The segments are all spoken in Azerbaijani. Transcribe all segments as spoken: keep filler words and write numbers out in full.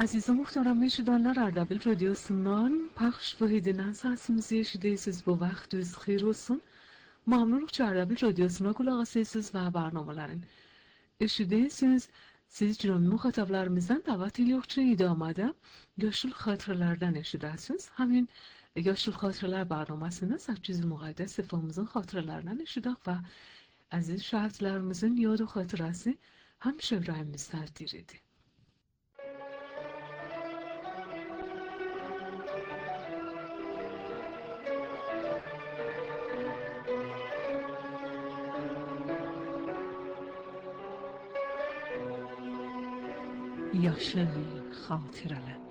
Azizim muhtaram eşidenler Ardabil Radyosu'ndan paylaşıp edilen sesimizi eşidiyorsunuz bu vaktiniz hayır olsun. Mamnunluk Ardabil Radyosu'na kulak asıyorsunuz ve barnamelerin. Eşidiyorsunuz. Siz cümle muhataplarımızdan davet ediyorçu idamada Yaşıl Hatırlardan eşidersiniz. Hemin Yaşıl Hatırlar barnamasını Sakçiz Muqaddes Sefamızın hatırlarından eşidek ve aziz şahitlerimizin yad ve hatırası hem şevrayimiz terdir idi. Yaşıl Xatirələr.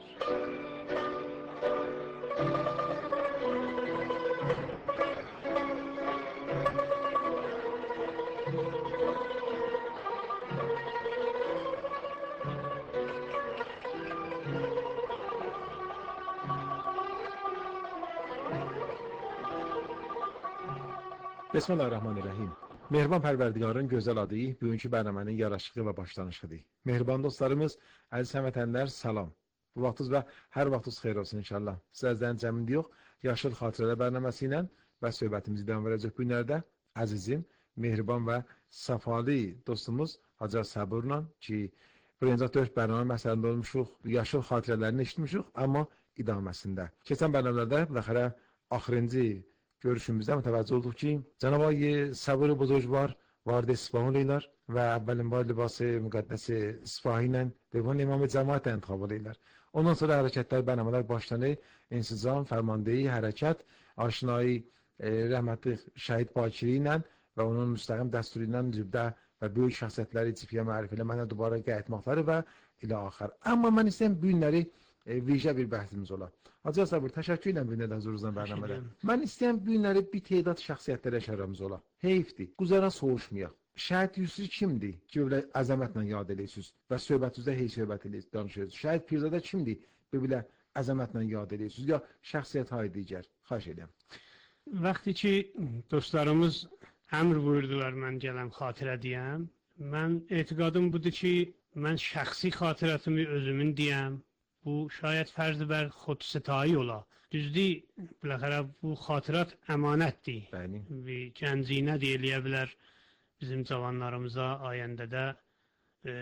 Bismillahirrahmanirrahim. Mehriban Pərverdigarın gözəl adı bugünkü bərnamənin yaraşıqlı və başlanışıdır. Mehriban dostlarımız, əziz həmvətənlər, salam. Bu vaxtınız və hər vaxtınız xeyir olsun inşallah. Sizlərdən cəmində yox, Yaşıl Xatirələr bərnaməsi ilə və söhbətimizi devam verəcək bu günlərdə əzizim, mehriban və səfalı dostumuz Hacı Səburla ki, birinci dörd bərnamə məsəlində olmuşuq, Yaşıl Xatirələrini eşitmişik, amma idaməsində. Keçən bərnamələrdə biləxərə axırıncı görüşümüzdə mütəvəccüh olduq ki, Cənab Ağay Səbur Buzurgvar vard İsfahan olurlar və əvvəlin var libası müqəddəsi İsfahi ilə Divan İmamı Cəmaət intiqab olurlar. Ondan sonra hərəkətlər, bərnamələr başlanır, insizam, fərmandeyi, hərəkət, aşinayı e, rəhmətli şəhid Bakiri ilə və onun müstəqim dəsturu ilə cibdə və böyük şəxsiyyətləri cipiyə mərif eləməklə dubara qayıtmaqları və ilə axır. Amma mən istəyəm bu günləri E, vicə bir bəhsimiz ola. Hacı Səbur, təşəkkür edirəm bir nədən huzurunuzdan bərnamədə. Mən istəyəm bu günləri bir tədad şəxsiyyətlərə şərəmiz ola. Heyfdir, quzara soğuşmayaq. Şəhid Yusuf kimdir ki, belə əzəmətlə yad edirsiniz və söhbətinizdə hey söhbət edirsiniz, danışırsınız. Şəhid Pirzadə kimdir ki, belə əzəmətlə yad edirsiniz ya şəxsiyyət hay digər. Xahiş edirəm. Vaxtı ki, dostlarımız əmr buyurdular mən gələm xatirə deyəm, mən etiqadım budur ki, mən şəxsi xatirətimi özümün deyəm. Bu şayet fərz bər xodsetایی ola. Düzdür, biləxərə bu xatirət əmanətdir. Bəli. Bir gənciyinə deyiləyə bilər bizim cavanlarımıza ayəndədə e,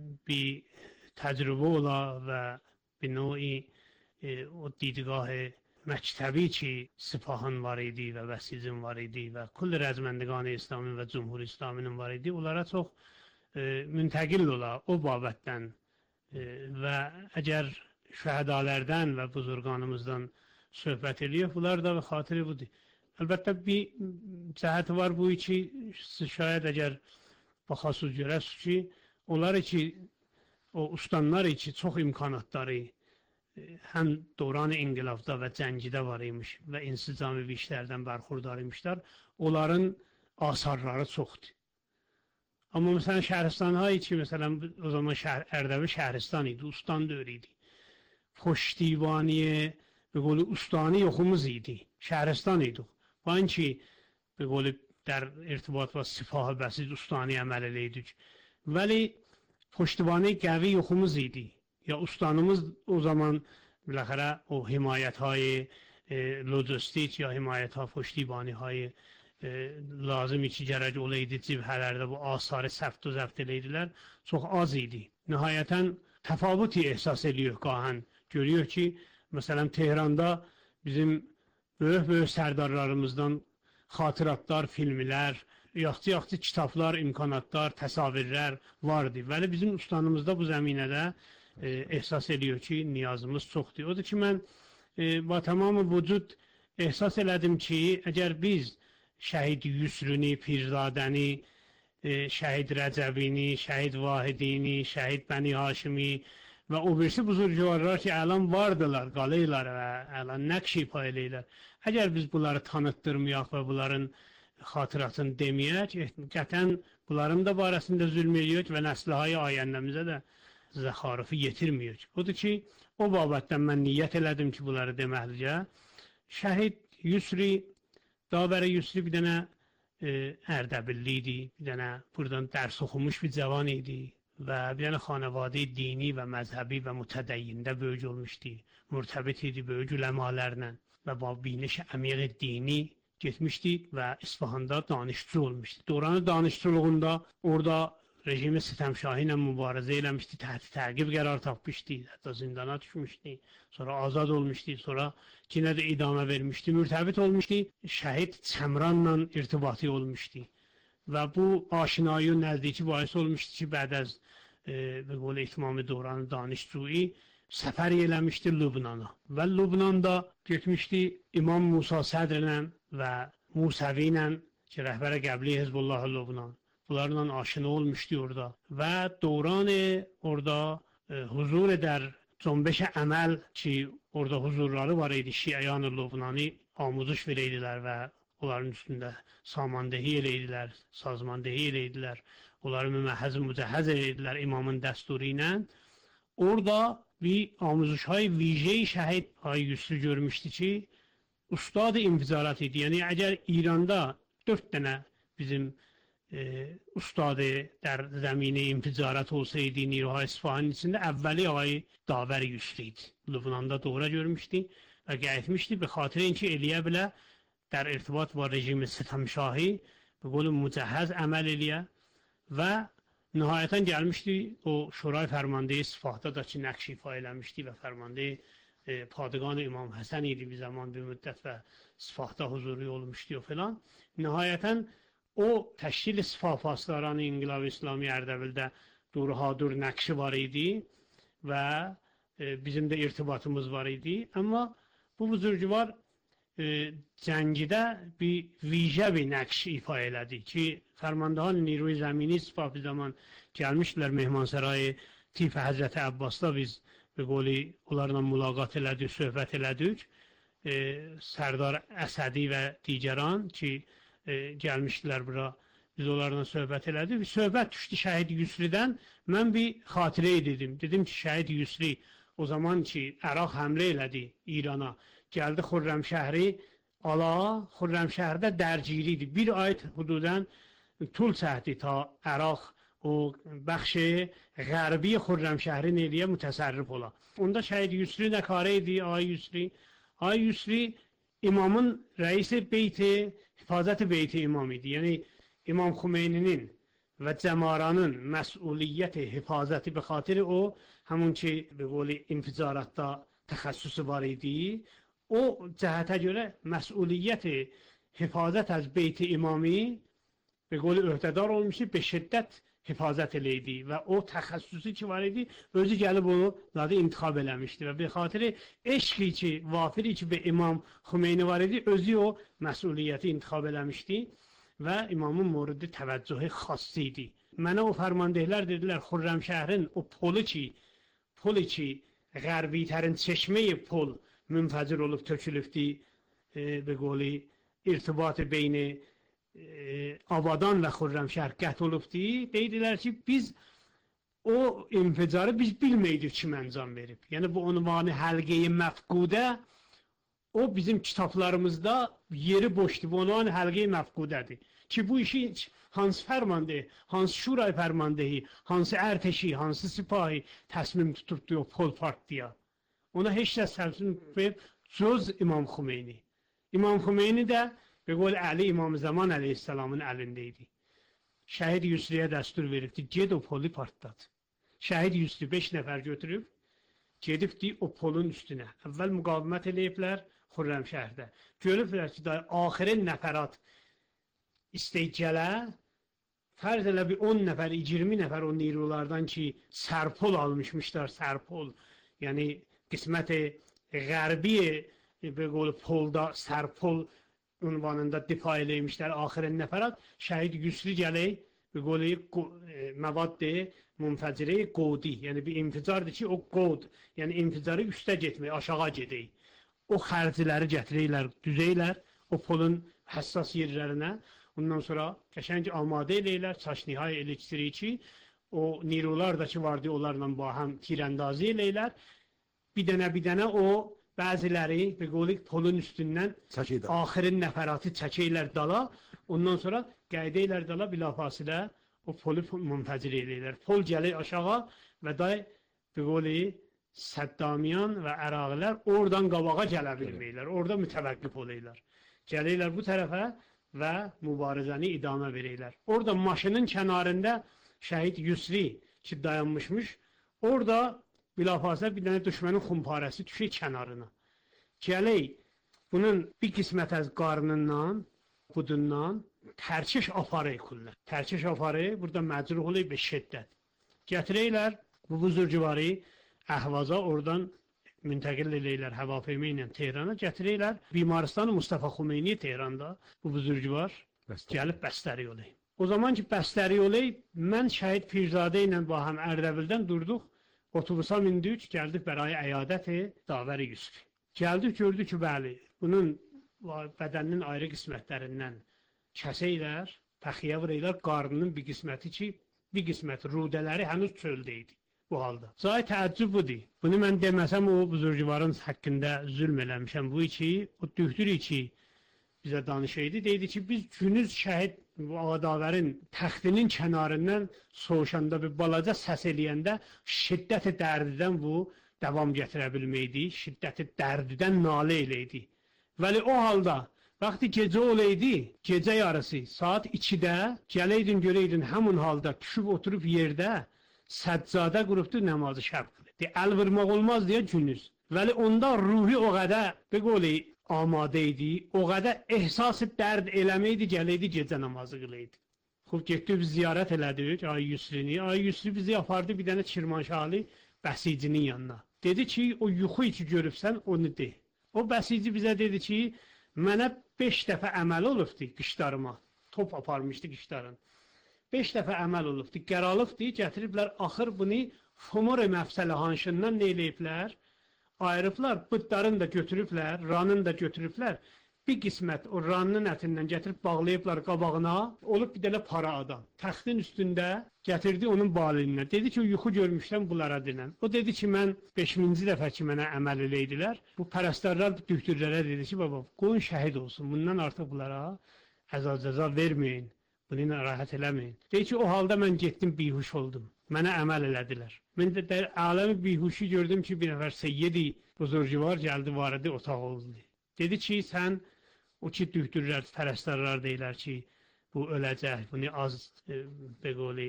bir təcrübə ola və bir növi e, o didgah məktəbi ki, Sipahın var idi və Vəsizin var idi və kull rəzməndiqan-ı İslamın və Cumhur İslamının var idi. Onlara çox e, müntəqil ola o babətdən e, və əgər şəhədalərdən və buzurganımızdan söhbət ediyor. Bunlar da və xatiri budur. Əlbəttə bir cəhəti var bu ki, şayət əgər baxasız görəsiz ki, onlar ki, o ustanlar ki, çox imkanatları həm dövran-ı inqilabda və cəngidə var imiş və insicami bir işlərdən bərxurdar imişlər, onların asarları çoxdur. Amma məsələn şəhristanlar ki, məsələn o zaman şəhər, Ərdəbil şəhristan idi, ustan dövr idi. پشتیبانی به قول استانی خموز ایدی شهرستان ایدو با اینکه به قول در ارتباط با سپاه بسیج استانی عمل ایدوک ولی پشتیبانی قوی خموز ایدی یا استانımız o zaman بالاخره o حمایت های لوجستیک یا حمایت ها پشتیبانی های lazım içi gərək olaydı cibhələrdə bu asarı səft və zəbt eləydilər çox az idi. Nihayətən təfavut ehsas ediyor qahən. Görüyor ki, məsələn Tehranda bizim böyük-böyük sərdarlarımızdan xatıratlar, filmlər, yaxçı-yaxçı kitablar, imkanatlar, təsavvirlər vardı. Vəli bizim ustanımızda bu zəminədə e, ehsas ediyor ki, niyazımız çoxdur. Odur ki, mən e, bu tamamı vücud ehsas elədim ki, əgər biz şəhid Yusruni, Pirzadəni, e, şəhid Rəcəbini, şəhid Vahidini, şəhid Bəni Haşimi və o birisi buzurcularlar ki, əlan vardılar, qalıylar və əlan nəqşi paylayırlar. Əgər biz bunları tanıtdırmayaq və bunların xatıratını deməyək, qətən bunların da barəsində zülm ediyor və nəslihayı ayəndəmizə də zəxarıfı yetirmiyor. Odur ki, o babətdən mən niyyət elədim ki, bunları deməklicə. Şəhid Yusri, daha bəri Yusri bir dənə e, Ərdəbilli idi, bir dənə buradan dərs oxumuş bir cavan idi و bir dənə xanəvadə dini və məzhəbi və mütədəyyində böyük olmuşdu. Mürtəbit idi böyük uləmalərlə və ba biniş əmiq dini getmişdi və İsfahanda danışçı olmuşdu. Dövrün danışçılığında orada rejimi Sistəmşahi ilə mübarizə eləmişdi, təhت təqib qərar tapmışdı, hətta zindana düşmüşdü, sonra azad olmuşdu, sonra yenə də idamə vermişdi, mürtəbit olmuşdu, şəhid Çəmranla irtibatı olmuşdu. Və bu aşinayı nəzdiki bahis olmuşdu ki, bəd az e, به قول اتمام دوران دانشجویی سفری eləmişdi Lübnana. Və Lübnanda getmişdi İmam Musa Sədrlə və Musavi ilə ki, rəhbərə qəbli Hizbullah Lübnan. Bunlarla aşina olmuşdu orada. Və dövran orada e, huzur edər cönbeş əməl ki, orada huzurları var idi, Şiayan Lübnani amuzuş verəydilər və onların üstündə samandehi eləydilər, sazmandehi eləydilər. Onları müməhəz mücəhəz eləydilər imamın dəsturu ilə. Orada bir amuzuşhay vijeyi şəhid Ay Yusri görmüşdü ki, ustad-ı infizarat idi. Yəni, əgər İranda dörd dənə bizim e, ustad-ı در زمین infizarat olsaydı Niruhay İsfahanın içində, əvvəli Ay Davər Yusri idi. Lübnanda doğru görmüşdü və gəlmişdi. Be xatirə inki eləyə bilə در ارتباط با رژیم ستمشاهی به قول مجهز عمل eləyə və nihayətən gəlmişdi o şurای fərmandeyi Sifahda da ki, nəqş ifa eləmişdi və fərmandeyi e, Padığan İmam Həsən idi bir zaman bir müddət və Sifahda huzuru olmuşdu o filan. Nihayətən o təşkil Sifah faslarını İnqilab İslami Ərdəbildə Durhadur nəqşi var idi və e, bizim də irtibatımız var idi. Amma bu buzurcular e, cəngidə bir vicə bir nəqş ifa elədi ki, Fərmandahan Niruy Zəmini Sifah bir zaman gəlmişdilər Mehmansarayı Tifə Həzrəti Əbbasda biz bir qoli onlarla mülaqat elədik, söhbət elədik. E, Sərdar Əsədi və digəran ki, e, gəlmişdilər bura, biz onlarla söhbət elədik. Bir söhbət düşdü Şəhid Yusridən, mən bir xatirə dedim. Dedim ki, Şəhid Yusri o zaman ki, Əraq həmlə elədi İrana, gəldi Xürrəmşəhri ala, Xürrəmşəhərdə dərgiri idi. Bir ayət hududən طول çəkdi ta Əraq o bəxş qərbi Xürrəmşəhri nəliyə mütəsərrif ola. Onda Şəhid Yusri nə karə idi? Ay Yusri, Ay Yusri imamın rəisi beyti, hifazət beyti imam idi. Yəni İmam Xümeyninin və cəmaranın məsuliyyəti, hifazəti bi xatiri o, həmun ki, bi qoli infizaratda təxəssüsü var idi. O cəhətə görə məsuliyyəti hifazət az beyti imami به قول öhdədar olmuşdu, به şiddət hifazət eləydi və o təxəssüsü ki var idi, özü gəlib onu zaten intikab eləmişdi və bir xatiri eşqi ki, vafiri ki, be İmam Xümeyni var idi, özü o məsuliyyəti intikab eləmişdi və imamın moridi təvəccühü xası idi. Mənə o fərmandehlər dedilər, Xürrəmşəhrin o polu ki, polu ki, qərbi tərin çeşmeyi pol münfəcir olub tökülübdi, e, به قولی irtibat beyni Abadan və Xürrəmşəhər qət olubdi. Deydilər ki, biz o inficarı biz bilməydik kim əncam verib. Yəni bu unvanı həlqəyi məfqudə o bizim kitablarımızda yeri boşdur. Bu unvanı həlqəyi məfqudədir. Ki bu işi hansı fərmandeyi, hansı şurayı fərmandeyi, hansı ərteşi, hansı sipahi təsmim tutubdu o pol partiya. Ona heç kəs təsmim tutub cöz İmam Xümeyni. İmam Xümeyni də به قول علی امام زمان علیه السلامın əlindeydi. Şəhid Yusriyə dəstur veribdi, ged o polu partlat. Şəhid Yusri beş nəfər götürüb, gedibdi o polun üstünə. Əvvəl müqavimət eləyiblər Xürrəmşəhərdə. Görüblər ki, axirin nəfərat istəyicələ, fərz elə bir on nəfər, iyirmi nəfər o nirulardan ki, sərpol almışmışlar, sərpol. Yəni, qismət-i qərbi به قول polda sərpol ünvanında difa eləymişlər axirin nəfərat. Şəhid Yusri gələk, bir qoli məvaddi, münfəciri qodi. Yəni bir inficardır ki, o qod, yəni inficarı üstə getmək, aşağı gedək. O xərciləri gətirəklər, düzəklər o polun həssas yerlərinə. Ondan sonra qəşəng amadə eləylər, çaşnihay elektri ki, o nirular da ki vardı, onlarla bahəm tirəndazi eləylər. Bir dənə, bir dənə o bəziləri bir qoli polun üstündən axirin nəfəratı çəkəklər dala, ondan sonra qəydəylər dala bilafasilə o polu munfəcir eləyirlər. Pol gəlir aşağı və da belə Səddamiyan və Əraqilər oradan qabağa gələ bilmirlər. Orada mütəvəqqif olurlar. Gəlirlər bu tərəfə və mübarizəni idamə verirlər. Orada maşının kənarında şəhid Yusri ki dayanmışmış. Orada bilafasılə bir dənə düşmənin xumparəsi düşür kənarına. Gələk bunun bir qismət az qarnından, budundan tərkiş aparı kullar. Tərkiş aparı burada məcruh olur bir şiddət. Gətirəylər bu buzurcuvarı Əhvaza oradan müntəqil eləyirlər həvafemi ilə Tehrana, gətirirlər Bimaristan Mustafa Xumeyni Tehranda bu buzurcuvar gəlib bəstəri olur. O zaman ki bəstəri olur, mən şəhid Pirzadə ilə bahəm Ərdəbildən durduq, otobusa mindik, gəldik bəray əyadəti Davəri Yusuf. Gəldik, gördük ki, bəli, bunun bədəninin ayrı qismətlərindən kəsəylər, pəxiyə vuraylar, qarnının bir qisməti ki, bir qisməti rudələri hənuz çöldə idi. Bu halda. Zay təəccüb budur. Bunu mən deməsəm o buzurcuvarın haqqında zülm eləmişəm. Bu iki, o dühtür iki bizə danışaydı. Deydi ki, biz günüz şəhid Ağadavərin təxtinin kənarından soğuşanda bir balaca səs eləyəndə şiddəti dərdidən bu davam gətirə bilməkdi. Şiddəti dərdidən nalə eləydi. Vəli o halda vaxtı gecə olaydı, gecə yarısı saat ikidə gələydin görəydin həmin halda düşüb oturub yerdə səccadə qurubdu namazı şəb qıldı. Əl vurmaq olmaz deyə günüz. Vəli onda ruhi o qədər bir qoli amadə idi, o qədər ehsas dərd eləməydi, gələydi gecə namazı qılaydı. Xub getdi biz ziyarət elədik Ay Yusrini. Ay Yusri bizi apardı bir dənə Çirmanşahlı bəsicinin yanına. Dedi ki, o yuxu içi görübsən onu de. O bəsici bizə dedi ki, mənə beş dəfə əməl olubdu qışlarıma. Top aparmışdı qışların. Beş dəfə əməl olubdu, qəralıbdı, gətiriblər, axır bunu Fumore məfsəli hanşından nə eləyiblər? Ayırıblar, bıdların da götürüblər, ranın da götürüblər. Bir qismət o ranının ətindən gətirib bağlayıblar qabağına, olub bir dənə para adam. Təxtin üstündə gətirdi onun balininə. Dedi ki, yuxu görmüşdən bunlara dinən. O dedi ki, mən beşinci dəfə ki, mənə əməl eləydilər. Bu pərəstərlər dühtürlərə dedi ki, baba, qoyun şəhid olsun, bundan artıq bunlara əzal-cəza verməyin. Bunu narahat eləməyin. Deyir ki, o halda mən getdim, bihuş oldum. Mənə əməl elədilər. Mən də aləmi bihuşu gördüm ki, bir nəfər seyyidi buzurcuvar gəldi, varidi otaq oldu. Dedi ki, sən o ki, dühtürlər, pərəstərlər deyilər ki, bu öləcək, bunu az e, beqoli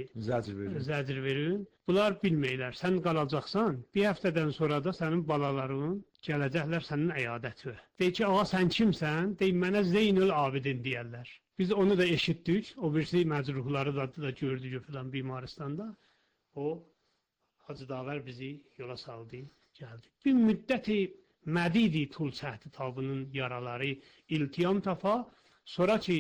zəcr verin. Bunlar bilməyilər, sən qalacaqsan, bir həftədən sonra da sənin balaların gələcəklər sənin əyadəti. Deyir ki, ağa sən kimsən? Deyir, mənə Zeynül Abidin deyərlər. Biz onu da eşitdik, o birisi məcruhları da, da gördük filan Bimaristanda. O, Hacı Davər bizi yola saldı, gəldi. Bir müddəti mədidi tul çəhdi tabının yaraları iltiyam tafa, sonra ki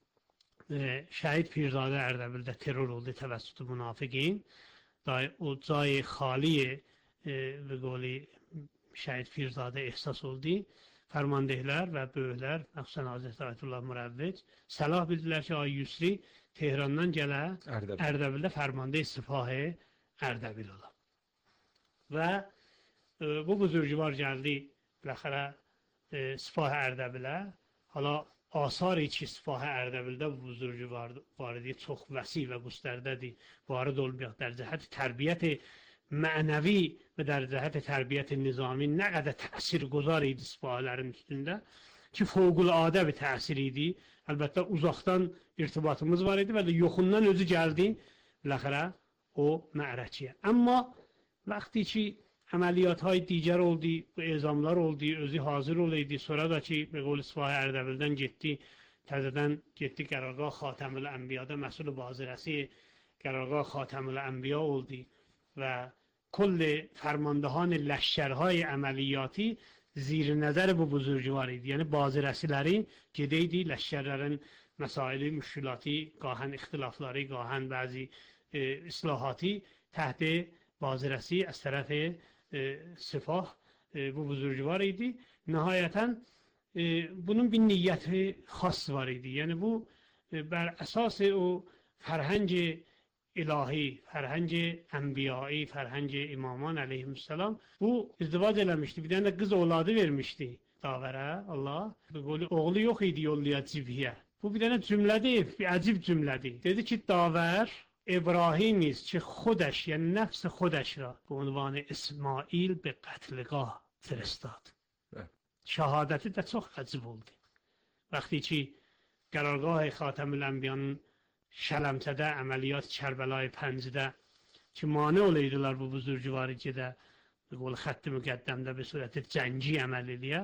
e, şəhid Pirzadə Ərdəbildə terror oldu təvəssütü münafiqin, o cayı xaliyə e, və qoli şəhid Pirzadə ehsas oldu. Fərmandehlər və böyüklər, məxsusən Hazreti Ayətullah Mürəvvic, səlah bildilər ki, Ay Yusri Tehrandan gələ Ərdəbil. Ərdəbildə fərmandeh Sipahı Ərdəbil ola. Və e, bu buzurcuvar gəldi biləxərə e, Sipahı Ərdəbilə. Hala asar-ı ki, Sipahı Ərdəbildə bu buzurcuvar var idi, çox vəsi və qüstərdədir. Varid olmayaq در cəhət tərbiyyəti mənəvi və در cəhət tərbiyyət nizami nə qədər təsir qozar idi sipahələrin üstündə ki, fövqüladə bir təsir idi. Əlbəttə, uzaqdan irtibatımız var idi və yoxundan özü gəldi biləxərə o məərəkiyə. Amma vaxtı ki, əməliyyatهای digər oldu, bu ezamlar oldu, özü hazır olaydı. Sonra da ki, Beqol Sipahı Ərdəbildən getdi, təzədən getdi qərargah Xatəmül Ənbiyada məsul bazirəsi qərargah Xatəmül Ənbiya oldu və کل فرماندهان لشکرهای عملیاتی زیر نظر bu buzurcuvar idi. Yəni bazı rəsiləri gedəydi, ləhşərlərin məsaili, müşkülatı, qahən ixtilafları, qahən bəzi e, islahatı təhti bazı rəsi az tərəfi e, sifah e, bu buzurcuvar idi. Nəhayətən e, bunun bir niyyəti xas var idi. Yəni bu e, bər əsas o fərhəng ilahi, fərhəng ənbiyai, fərhəng imaman əleyhissalam bu izdivac eləmişdi. Bir dənə qız oğladı vermişdi Davərə, Allah. Oğlu yox idi yollaya cibhiyə. Bu bir dənə cümlədir, bir əcib cümlədir. Dedi ki, Davər ابراهیمی است که خودش یعنی نفس خودش را به عنوان اسماعیل به قتلگاه فرستاد. شهادتی در çok acı oldu. وقتی چی قرارگاه خاتم الانبیان şələmsədə əməliyyat Kərbəlayı Pəncidə ki, mane olaydılar bu buzurcuvarı gedə qol xətti müqəddəmdə bir surəti cəngi əməl eləyə.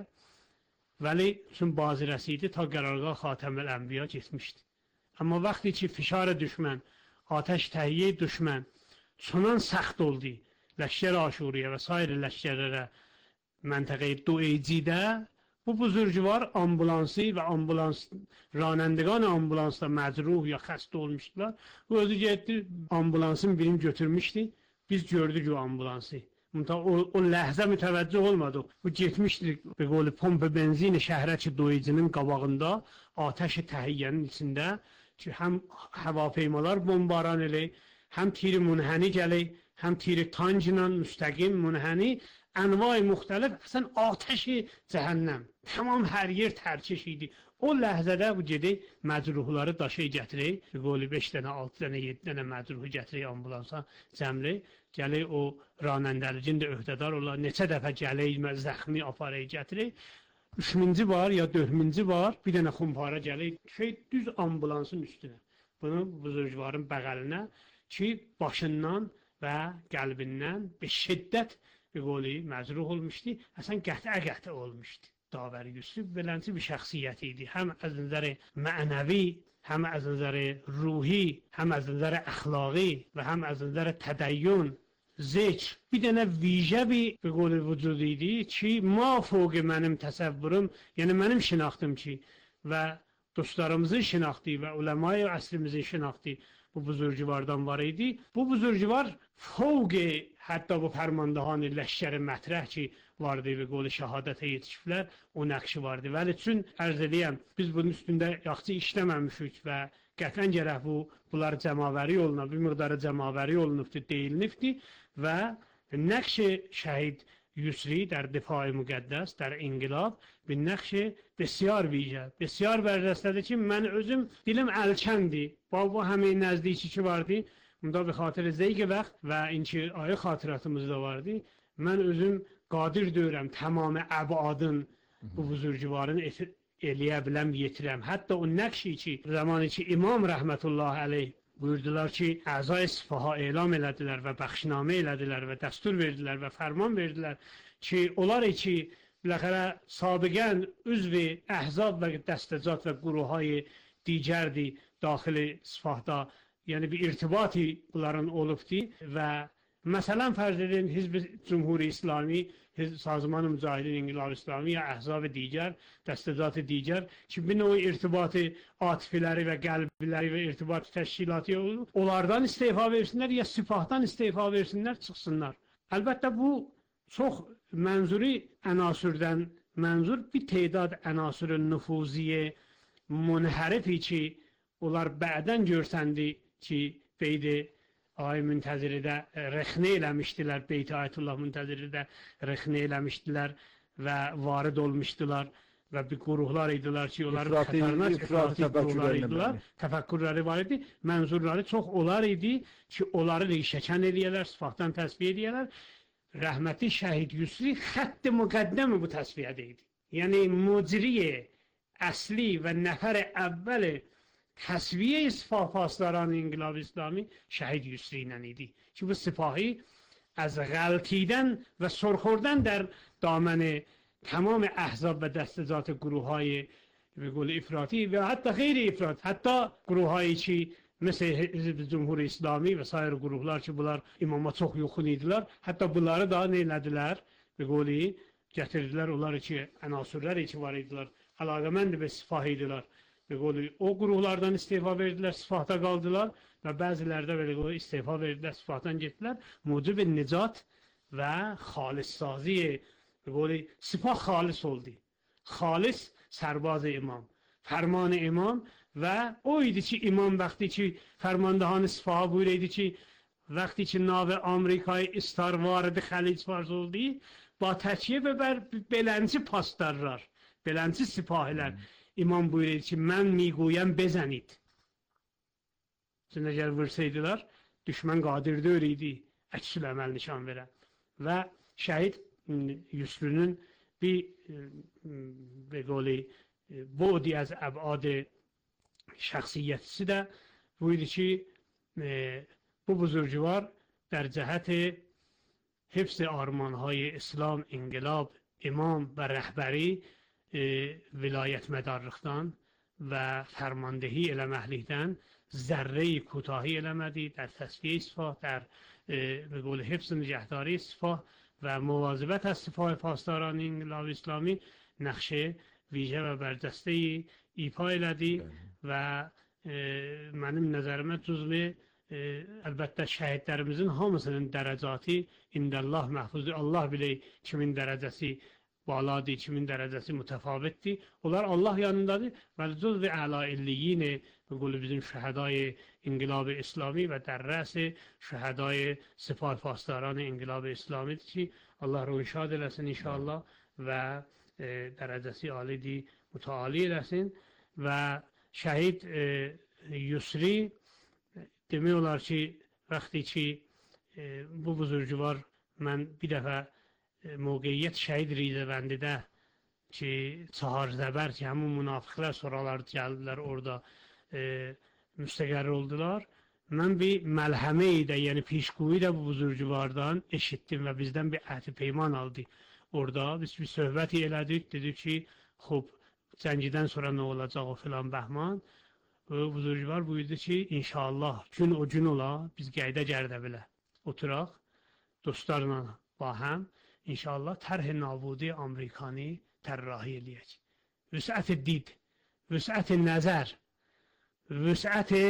Vəli üçün bazirəsi idi ta qərargah Xatəm el-Ənbiya getmişdi. Amma vaxtı ki, fişar düşmən, ateş təhiyyə düşmən çonan səxt oldu. Ləşkər Aşuriyə və sair ləşkərlərə məntəqəyi Dueycidə bu buzurcuvar ambulansı və ambulans ranəndəgan ambulansda məcruh ya xəstə olmuşdular. O özü getdi, ambulansın birini götürmüşdü. Biz gördük o ambulansı. O, o ləhzə mütəvəccüh olmadıq. Bu getmişdi, bir qolu pompa benzini şəhərə ki, Doyicinin qabağında ateş təhiyyənin içində ki, həm havapeymalar bombaran elə, həm tiri münhəni gələ, həm tiri tancla müstəqim münhəni, ənvay müxtəlif, əsən ateşi cəhənnəm. Tamam hər yer tərkiş idi. O ləhzədə bu gedək məcruhları daşıya gətirək, qoli beş dənə, altı dənə, yeddi dənə məcruhu gətirək ambulansa cəmli, gələk o ranəndəlicin də öhdədar olar, neçə dəfə gələk, zəxmi aparək gətirək. Üç minci var ya dörd minci var, bir dənə xumpara gələk, şey düz ambulansın üstünə. Bunu buzurcuvarın bəğəlinə ki, başından və qəlbindən bir şiddət bir qoli məcruh olmuşdu, əsən qətə-qətə olmuşdu. Davər Yusuf belənci bir şəxsiyyət idi. Həm az nəzəri mənəvi, həm az nəzəri ruhi, həm az nəzəri əxlaqi və həm az nəzəri tədəyyün, zikr. Bir dənə vicə bir qoli vücud idi ki, ma fوق mənim təsəvvürüm, yəni mənim şinaxtım ki və dostlarımızın şinaxtı və uləma-i əsrimizin şinaxtı bu buzurcuvardan var idi. Bu buzurcuvar fوق hətta bu fərmandahan ləşkəri mətrəh ki, vardı və qolu şəhadətə yetişiblər, o nəqşi vardı. Vəli üçün ərz edəyəm, biz bunun üstündə yaxşı işləməmişik və qətlən gərək bu, bunlar cəmavəri yoluna, bir miqdarı cəmavəri yolunubdur, deyilnibdir və nəqşi şəhid Yusri در دفاع مقدس در انقلاب bir nəqşi بسیار ویژه بسیار برجسته‌dir ki, mən özüm dilim əlçəndi. Bu həmin nəzdiki ki vardı, bunda bir xatirə zeyqi vaxt və inki ayı xatirətimizdə vardı. Mən özüm qadir deyirəm, tamamı əbadın bu buzurcuvarın eləyə biləm, yetirəm. Hətta o nəqşi ki, zamanı ki, İmam rəhmətullahi əleyh buyurdular ki, əzai sifaha elam elədilər və bəxşinamə elədilər və dəstur verdilər və fərman verdilər ki, onlar ki, biləxərə sabiqən üzvi əhzab və dəstəcat və quruhay digərdir daxili sifahda, yəni bir irtibati bunların olubdi və məsələn fərz edin, Hizb-i Cumhur-i İslami, Sazman-ı Mücahidin İnqilab İslami ya əhzab-ı digər, dəstəcat-ı digər ki, bir növ irtibatı atifiləri və qəlbiləri və irtibat təşkilatı olur. Onlardan istifa versinlər ya sifahdan istifa versinlər, çıxsınlar. Əlbəttə bu çox mənzuri ənasürdən mənzur bir təhdad ənasürün nüfuziyə münhərifi ki, onlar bədən görsəndi ki, beydi Ay Müntəziridə rəxnə eləmişdilər, Beyt-i Ayətullah Müntəziridə rəxnə eləmişdilər və varid olmuşdular və bir quruhlar idilər ki, onların xətarına ifrati quruhlar idilər, təfəkkürləri var idi, mənzurları çox olar idi ki, onları rişəkən eləyələr, sifahdan təsfiyə eləyələr. Rəhməti Şəhid Yusri xətti müqəddəmi bu təsfiyyədə idi. Yəni, mucriyə, əsli və nəfər əvvəli تصویه سپاه پاسداران انقلاب اسلامی شهید یسری idi ki bu sipahi از غلطیدن و سرخوردن در دامن تمام احزاب و دستجات گروه های به قول افراطی و حتی غیر افراطی حتی گروه هایی که مثل حزب جمهور اسلامی و سایر گروهlar ki bunlar imama çox yoxun idilər hətta bunları da nə elədilər به قولی gətirdilər onlar ki ənasürlər ki var idilər əlaqəmənd və sipah idilər o qurumlardan istifa verdilər, sifahda qaldılar və bəzilərdə belə istifa verdilər, sifahdan getdilər. Mucib nicat və xalissazi sipah xalis oldu. Xalis sərbaz imam, fərman imam və o idi ki, imam vaxtı ki, fərmandahan sifaha buyur idi ki, vaxtı ki, nav Amerikayı istar vardı xəlic farz oldu, ba təkiyyə və bər belənci pastarlar, belənci sipahilər. İmam buyurur ki, mən miqoyəm bezənid. Şimdi əgər vırsaydılar, düşmən qadirdir idi əksül əməl nişan verə. Və şəhid Yusrinin bir به قولی بعدی از ابعاد شخصیتی ده بودی که bu بزرگوار در جهت حفظ آرمانهای اسلام، انقلاب، امام و رهبری ولایت مدارختان و فرماندهی علمهلیدن ذره کوتاهی علمدی در تصفیه سپاه، در به قول حفظ نگهداری سپاه و مواظبت از سپاه پاسداران انقلاب اسلامی نقشه ویژه و برجسته ایفا ایلدی و benim nəzərimə cüzmi əlbəttə şəhidlərimizin hamısının dərəcəti indəllah məhfuzdur. Allah bilir kimin dərəcəsi baladır, kimin dərəcəsi mütəfavitdir. Onlar Allah yanındadır və cüzvi əla illiyini بقول bizim şəhədai inqilab-ı İslami və dərrəsi şəhədai sipah pastdaran inqilab-ı İslamidir ki Allah ruhu şad eləsin inşallah və e, dərəcəsi alidir, mütəali eləsin və şəhid e, Yusri demək olar ki vaxtı ki e, bu buzurcuvar mən bir dəfə e, mövqeyiyyət şəhid Rizəvəndidə ki çahar zəbər ki həmin münafiqlər sonralar gəldilər orada e, müstəqər oldular. Mən bir məlhəmeyi də, yəni pişquyu da bu buzurcuvardan eşitdim və bizdən bir əhd-i peyman aldı. Orada biz bir söhbət elədik, dedi ki, xub, cəngidən sonra nə olacaq o filan bəhman. O buzurcuvar buyurdu ki, inşallah gün o gün ola, biz qəydə gərdə bilə. Oturaq, dostlarla bahəm, inşallah tərh nabudi Amerikani tərrahi eləyək. Vüsət-i did, vüsət-i nəzər, vüsət-i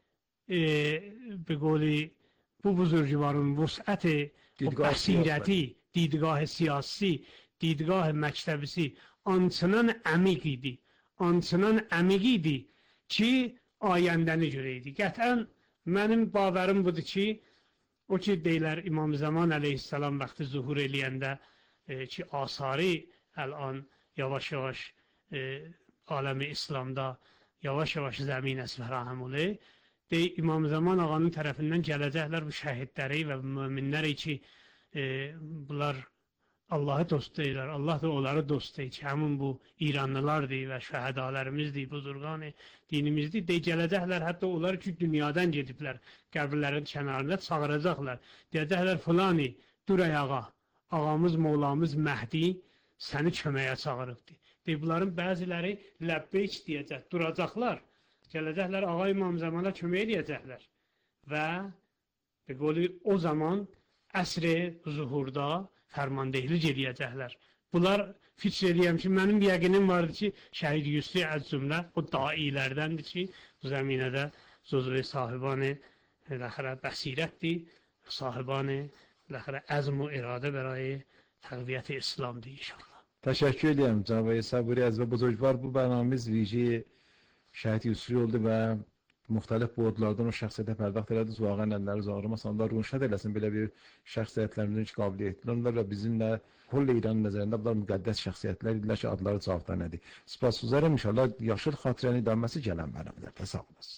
به قولی bu buzurcuvarın vus'ati o basireti, دیدگاه siyasi, دیدگاه مکتبی آنچنان عمیق idi, آنچنان عمیق idi ki ayəndəni görəydi. Qətən mənim baverim budur ki, o ki deylər İmam Zaman əleyhissalam vaxtı zuhur eləyəndə e, ki asari الان yavaş yavaş e, aləmi İslamda yavaş yavaş zəminəsi fərahəm olur. Dey, İmam Zaman ağanın tərəfindən gələcəklər bu şəhidləri və müminləri ki e, bunlar Allah'ı dost deyirlər, Allah da onları dost deyir ki həmin bu İranlılardır və şəhədalərimizdir, buzurqan dinimizdir. Dey, gələcəklər hətta onlar ki dünyadan gediblər, qəbirlərin kənarında çağıracaqlar. Deyəcəklər filani, dur ayağa, ağamız, Mevlamız Məhdi səni köməyə çağırıbdır. Dey, bunların bəziləri ləbbeyk deyəcək, duracaqlar. Gələcəklər ağa İmam Zamana kömək edəcəklər və به قولی o zaman əsr zuhurda fərmandehlik edəcəklər. Bunlar fikr edirəm ki, mənim bir yəqinim vardır ki, şəhid Yusri az cümlə o dailərdəndir ki, bu zəminədə zuzvi sahibanı ləxərə bəsirətdir, sahibanı ləxərə əzm و iradə برای تقویت İslamdır inşallah. Təşəkkür edirəm Cənab Saburi əziz və buzurgvar. Bu bərnamimiz vici şəhid Yusri oldu və müxtəlif boyutlardan o şəxsiyyətə pərdaxt elədiniz. Vaqən əlləriniz ağrımasın. Allah ruhunu şad eləsin belə bir şəxsiyyətlərimizin ki, qabiliyyətlər və bizimlə Kull İranın nəzərində bunlar müqəddəs şəxsiyyətlər idilər ki, adları cavabdan nədir. Spasuzlarım inşallah yaşıl xatirəni dönməsi gələn bərnamizlərdə sağ olasın.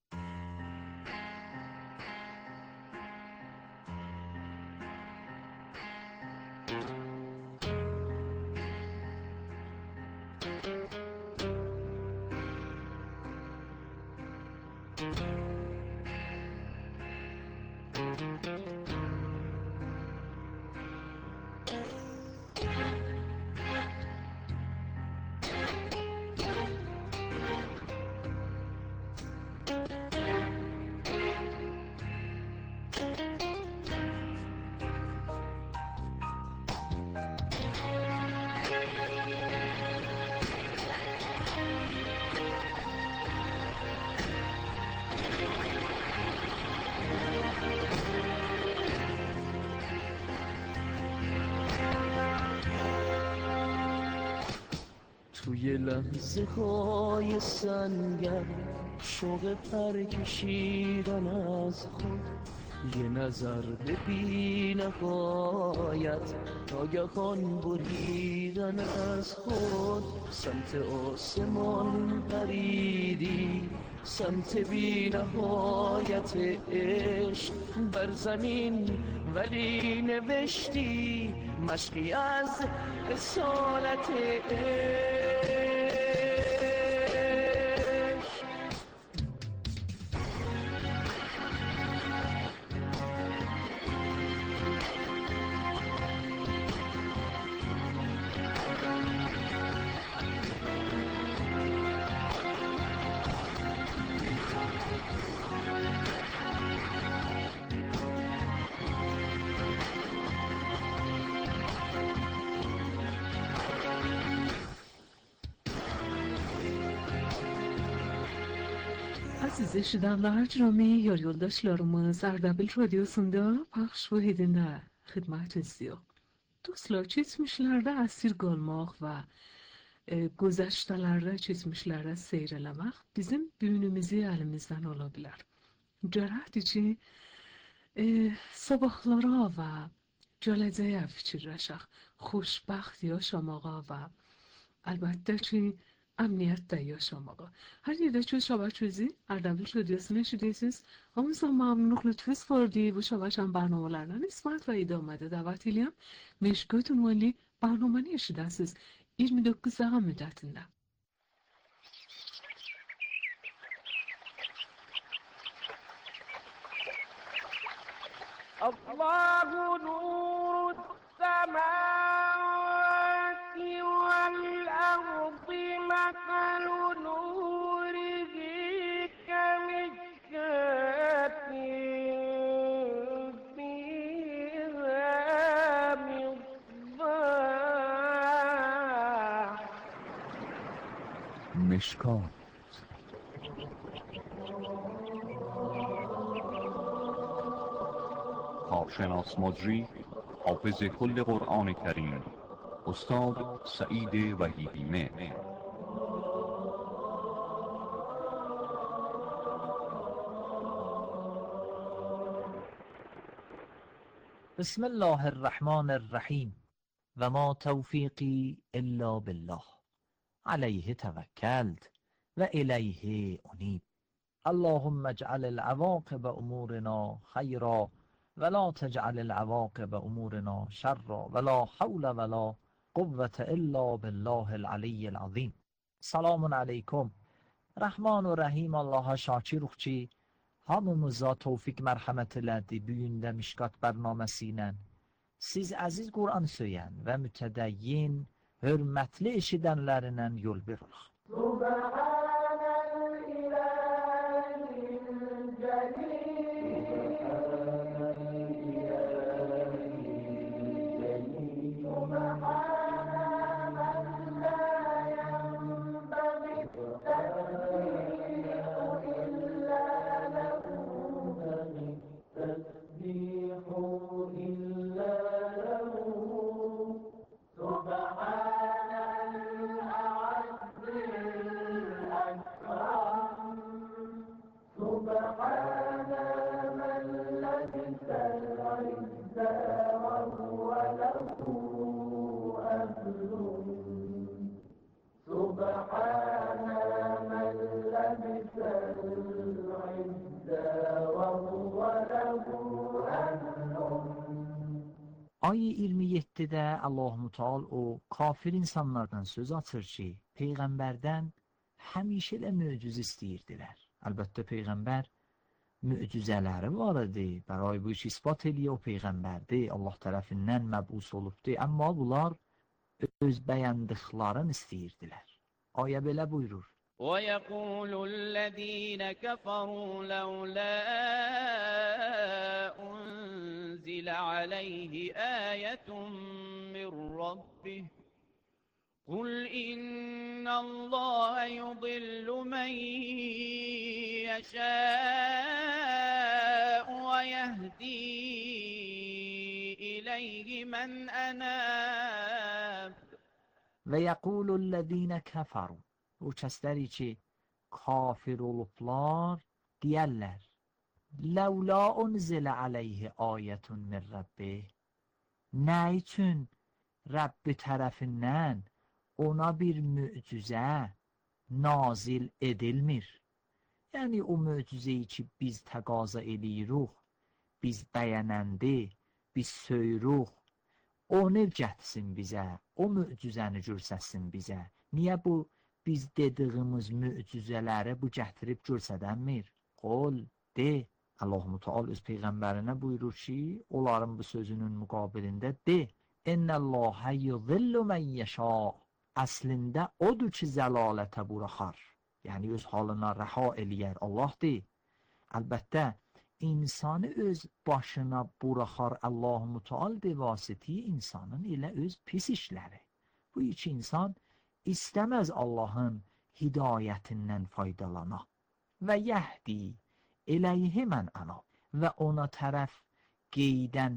توی لحظه های سنگر شوق پر کشیدن از خود یه نظر به بی نهایت ناگهان بریدن از خود سمت آسمان پریدی سمت بی نهایت عشق بر زمین، ولی نوشتی مشقی از رسالت عشق. Aziz eşidenler, Cami yol yoldaşlarımız Ardabil Radyosu'nda paylaş ve hedinde hizmet ediyor. Dostlar, çetmişlerde asir qalmaq və e, gözəştələrdə çetmişlərdə seyr eləmək bizim büyünümüzü əlimizdən ola bilər. Cərəhdir ki, e, sabahlara və gələcəyə fikirləşək, xoşbəxt yaşamağa və əlbəttə ki, امنیت yaşamağa. Her yerde çöz şaba çözü Ardabil Radyosunu eşidiyorsunuz. Hamınıza ممنون لطف فردی و شباش هم برنامه‌larına nisbat ve idamede davet edeyim. Meşgutun vali برنامه‌ni eşidəsiniz iyirmi doqquz saat müddətində. Allahu nur as-samawati wal-ardi mathalu nurihi kamishkatin fiha misbah. مشکات کارشناس مجری حافظ کل قرآن کریم استاد سعید وحیدی مهر. بسم الله الرحمن الرحیم و ما توفیقی الا بالله علیه توکلت و الیه انیب. اللهم اجعل العواقب امورنا خیرا ولا تجعل العواقب امورنا شرا ولا حول ولا قوة الا بالله العلی العظیم. Selamun aleyküm. Rahman و Rahim Allah'a şakirukçi hamımıza tevfik merhamet elədi büyündə Mişkat bərnaməsi ilə. Siz əziz Qur'an söyən və mütədəyyin, hörmətli eşidənlərindən yol veririk. Ayı iyirmi yeddidə Allah-u Teala o kafir insanlardan söz açır ki, Peyğəmbərdən həmişə elə möcüzə istəyirdilər. Əlbəttə Peyğəmbər möcüzələri var idi. Bəray bu iş ispat ediyor o Peyğəmbərdir. Allah tərəfindən məbus olubdur. Amma bunlar öz bəyəndıqlarını istəyirdilər. Ayə belə buyurur. وَيَقُولُ الَّذِينَ كَفَرُوا لَوْلَا أُنزِلَ عَلَيْهِ آيَةٌ مِّن رَّبِّهِ قُلْ إِنَّ اللَّهَ يُضِلُّ مَن يَشَاءُ وَيَهْدِي إِلَيْهِ مَنْ أَنَابَ. وَيَقُولُ الَّذِينَ كَفَرُوا O kəsləri ki, kafir olublar, deyərlər, Ləvla unzilə aleyhi ayətun min Rabbih. Nə üçün Rəbbi tərəfindən ona bir mücüzə nazil edilmir? Yəni o möcüzəyi ki biz təqaza eləyirik, biz bəyənəndə, biz söyürük, o növ gətirsin bizə, o möcüzəni görsətsin bizə. Niyə bu biz dediyimiz möcüzələri bu gətirib görsədənmir? Qol, de. Allah-u Teala öz peyğəmbərinə buyurur ki, onların bu sözünün müqabilində de. İnnəllâhe yuzillu men yeşâ. Əslində odur ki zəlalətə buraxar. Yəni öz halına rəha eləyər. Allah deyir. Əlbəttə insanı öz başına buraxar Allah-u Teala de vasitəyi insanın elə öz pis işləri. Bu iki insan istəməz Allahın hidayətindən faydalana. Və yəhdi eləyhi mən ana. Və ona tərəf qeydən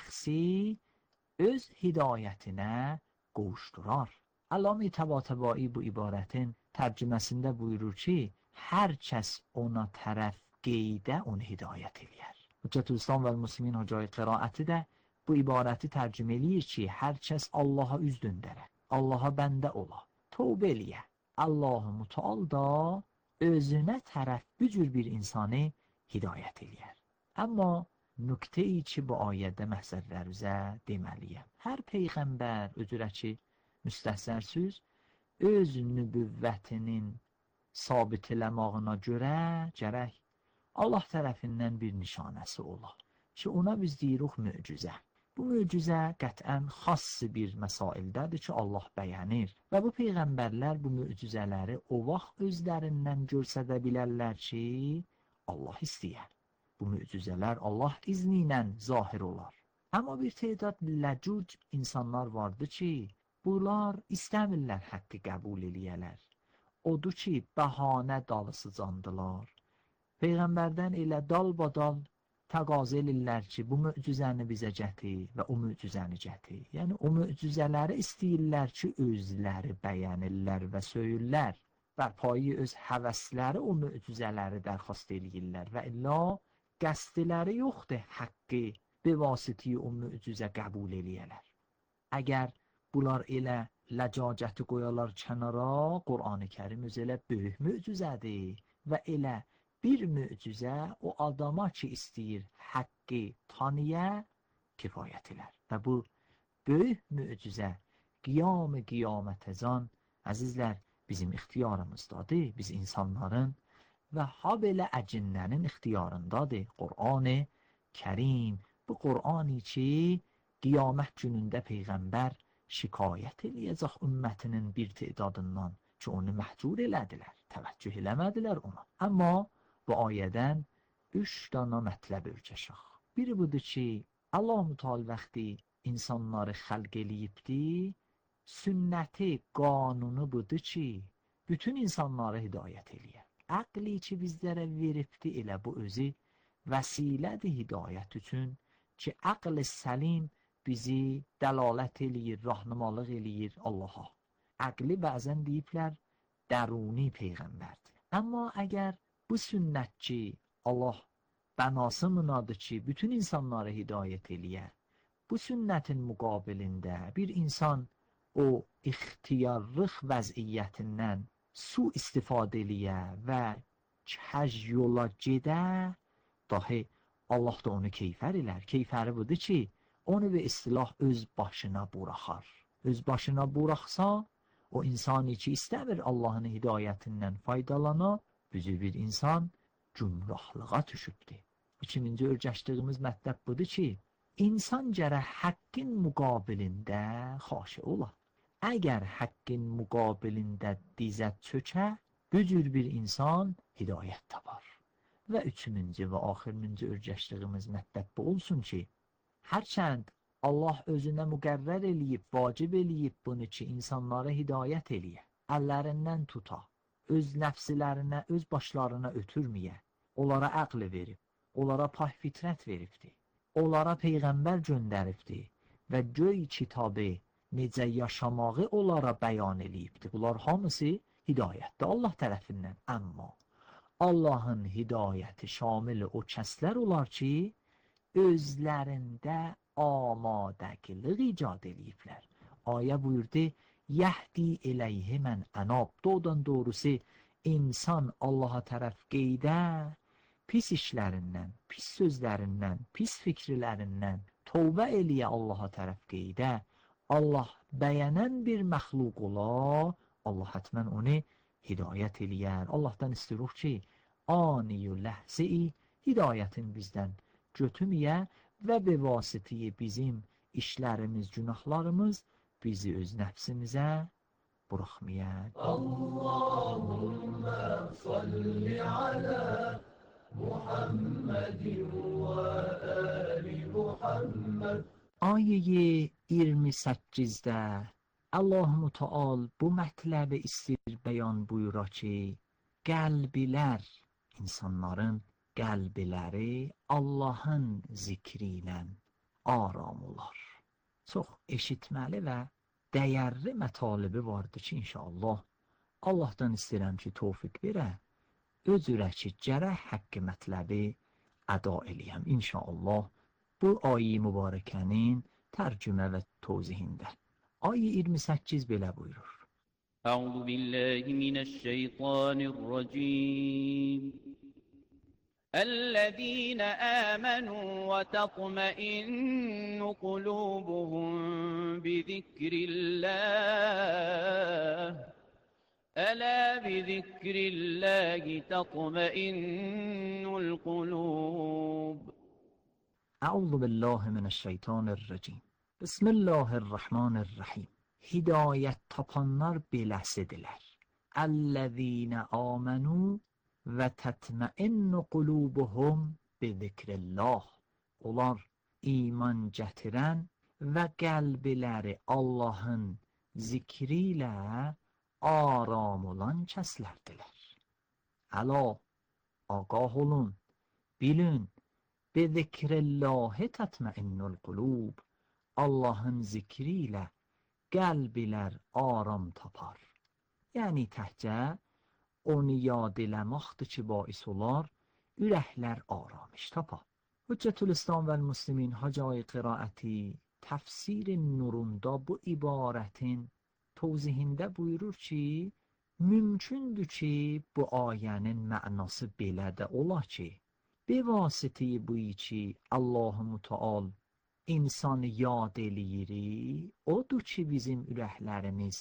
şəxsi öz hidayətinə qovuşdurar. Allame Təbatəbai bu ibarətin tərcüməsində buyurur ki, hər kəs ona tərəf qeydə onu hidayət eləyər. Hüccətülislam və Müslimin hocayı qiraəti də bu ibarəti tərcümə eləyir ki, hər kəs Allaha üz döndərə, Allaha bəndə ola, tövbə eləyə. Allah-u Teala da özünə tərəf bu cür bir insanı hidayət eləyər. Amma nöqtəyi ki bu ayədə məhzərlər üzə deməliyəm. Hər peyğəmbər özürə ki müstəhsərsüz öz nübüvvətinin sabit eləmağına görə gərək Allah tərəfindən bir nişanəsi ola ki, ona biz deyirik möcüzə. Bu möcüzə qətən xas bir məsaildədir ki, Allah bəyənir və bu peyğəmbərlər bu möcüzələri o vaxt özlərindən görsədə bilərlər ki, Allah istəyər. Bu möcüzələr Allah izni ilə zahir olar. Amma bir tədad ləcüc insanlar vardı ki, bunlar istəmirlər haqqı qəbul eləyələr. Odur ki, bəhanə dalısı candılar. Peyğəmbərdən elə dalbadal təqazə elirlər ki, bu möcüzəni bizə gətir və o möcüzəni gətir. Yəni o möcüzələri istəyirlər ki, özləri bəyənirlər və söyürlər. Bər payı öz həvəsləri o möcüzələri dərxast eləyirlər və illa qəsdiləri yoxdur haqqı bevasitəyi o möcüzə qəbul eləyələr. Əgər bunlar elə ləcacəti qoyalar kənara, Qur'an-ı Kərim öz elə böyük möcüzədir və elə bir möcüzə o adama ki istəyir haqqı tanıya kifayət elər. Və bu böyük möcüzə qiyam-ı qiyamətəcan əzizlər bizim ixtiyarımızdadır, biz insanların və ha belə əcinnənin ixtiyarındadır. Qur'an-ı Kərim, bu Qur'ani ki qiyamət günündə Peyğəmbər şikayət eləyəcək ümmətinin bir tədadından ki, onu məhcur elədilər, təvəccüh eləmədilər ona. Amma bu ayədən üç dana mətləb örcəşək. Biri budur ki, Allah-u Teala vaxtı insanları xəlq eləyibdi, sünnəti, qanunu budur ki, bütün insanları hidayət eləyər. Əqli ki bizlərə veribdi elə bu özü vəsilədir hidayət üçün ki, əql-i səlim bizi dəlalət eləyir, rahnumalıq eləyir Allaha. Əqli bəzən deyiblər dəruni peyğəmbərdir. Amma əgər bu sünnət ki, Allah bənası münadır ki, bütün insanları hidayət eləyər, bu sünnətin müqabilində bir insan o ixtiyarlıq vəziyyətindən su istifadə eləyə və kəz yola gedə, dahi Allah da onu keyfər elər. Keyfəri budur ki, onu bir istilah öz başına buraxar. Öz başına buraxsa, o insanı ki istəmir Allahın hidayətindən faydalana, büzü bir insan cümrahlığa düşübdür. İkinci örgəşdiyimiz mətləb budur ki, insan gərək haqqın müqabilində xaşi ola. Əgər haqqın müqabilində dizə çökə, bu cür bir insan hidayət tapar. Və üçüncü və axırıncı örgəşdiyimiz mətləb bu olsun ki, hərçənd Allah özünə müqərrər eləyib, vacib eləyib bunu ki, insanlara hidayət eləyə, əllərindən tuta, öz nəfslərinə, öz başlarına ötürməyə, onlara əqli verib, onlara pay fitrət veribdi, onlara peyğəmbər göndəribdi və göy kitabı necə yaşamağı onlara bəyan eləyibdi. Bunlar hamısı hidayətdir Allah tərəfindən. Amma Allahın hidayəti şamil o kəslər olar ki, özlərində amadəqilik icad eləyiblər. Ayə buyurdu, yəhdi eləyhi mən ənab. Doğrudan doğrusu insan Allaha tərəf qeydə, pis işlərindən, pis sözlərindən, pis fikirlərindən tövbə eləyə Allaha tərəf qeydə, Allah bəyənən bir məxluq ola, Allah hətmən onu hidayət eləyər. Allahdan istiruq ki, aniyu ləhzi hidayətin bizdən götürməyə və be vasitəyə bizim işlərimiz, günahlarımız bizi öz nəfsimizə buraxmaya. Allahümme salli ala Muhammedin və ali Muhammed. Ayə iyirmi səkkizdə Allah-u Teal bu mətləbi istir bəyan buyura ki, qəlblər, insanların qəlbləri Allahın zikri ilə aram olar. Çox eşitməli və dəyərli mətalibi vardır ki, inşallah Allahdan istəyirəm ki, tövfiq verə, öz ürəki gərək haqqı mətləbi əda eləyəm, inşallah bu ayə mübarəkənin tərcümə və tövzihində. Ayə iyirmi səkkiz belə buyurur. Əuzu billahi mineşşeytanirracim. الذين آمنوا وتطمئن قلوبهم بذكر الله ألا بذكر الله تطمئن القلوب. أعوذ بالله من الشیطان الرجیم. بسم الله الرحمن الرحیم. هدایت tapanlar beləsidirlər. الذين آمنوا və tətməinnu qulubuhum bi zikrillah. Onlar iman gətirən və qəlbləri Allahın zikri ilə aram olan kəslərdirlər. Əla, ağah olun, bilin, bi zikrillahi tətməinnul qulub. Allahın zikri ilə qəlblər aram tapar. Yəni təhcə onu yad eləməkdir ki, bais olar, ürəklər aramış tapar. Hüccətülislam və Müslimin Hacay qiraəti təfsir nurunda bu ibarətin tövzihində buyurur ki, mümkündür ki, bu ayənin mənası belə də ola ki, be vasitəyi bu ki, Allah-u Teal insanı yad eləyir, odur ki, bizim ürəklərimiz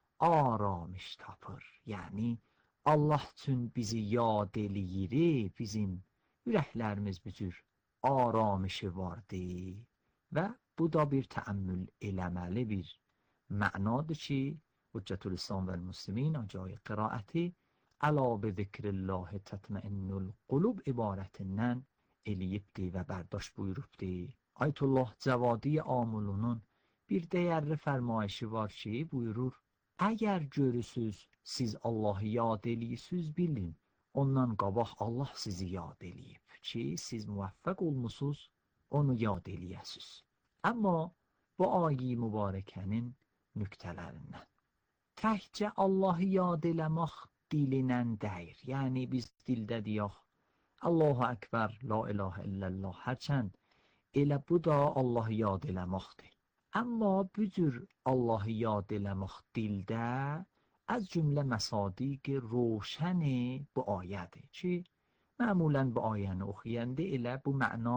aramış tapır. Yəni, Allah üçün bizi yad eləyir, bizim ürəklərimiz bücür aramışı vardır və bu da bir təəmmül eləməli bir mənadır ki, Hüccətülislam və Müslimin acayı qiraəti əla bi zikrillahi tətməinnul qulub ibarətindən eləyibdir və bərdaşt buyurubdur. Ayətullah Cəvadi Amulunun bir dəyərli fərmayişi var ki, buyurur, əgər görürsüz, siz Allahı yad eləyirsiz, bilin, ondan qabaq Allah sizi yad eləyib ki, siz müvəffəq olmusunuz, onu yad eləyəsiz. Amma bu ayə mübarəkənin nüktələrindən. Təkcə Allahı yad eləmək dilinən deyir. Yəni, biz dildə deyək, Allahu Ekber, la ilahə illallah, hərçənd elə bu da Allahı yad eləməkdir. Amma bu cür Allahı yad eləmək dildə az cümlə məsadiq roşən bu ayədir ki, məmulən bu ayəni oxuyanda elə bu məna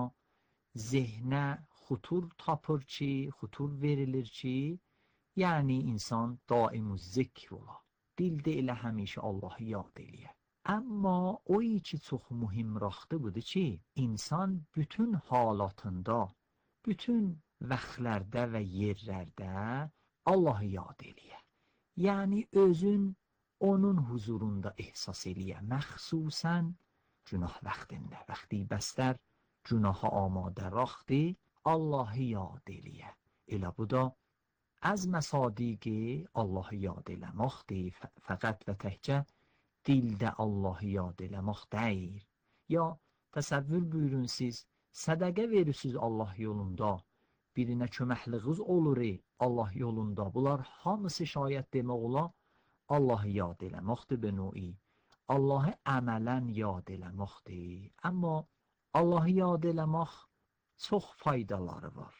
zehnə xutur tapır ki, xutur verilir ki, yəni insan daimü zikr ola. Dildə elə həmişə Allahı yad eləyə. Amma o ki, çox mühüm raxtı budur ki, insan bütün halatında, bütün vaxtlərdə və yerlərdə Allahı yad eləyə. Yəni özün onun huzurunda ehsas eləyə, məxsusən günah vaxtında, vaxti bəstər günaha amadə raxtı, Allahı yad eləyə. Elə bu da az məsadiqi Allahı yad eləməkdir, fəqət və təkcə dildə Allahı yad eləmək deyil. Ya təsəvvür buyurun siz, sədəqə verirsiniz Allah yolunda, birinə köməkliğiniz olur Allah yolunda. Bunlar hamısı şayət demək ola Allahı yad eləməkdir be növi. Allahı əmələn yad eləməkdir. Amma Allahı yad eləmək çox faydaları var.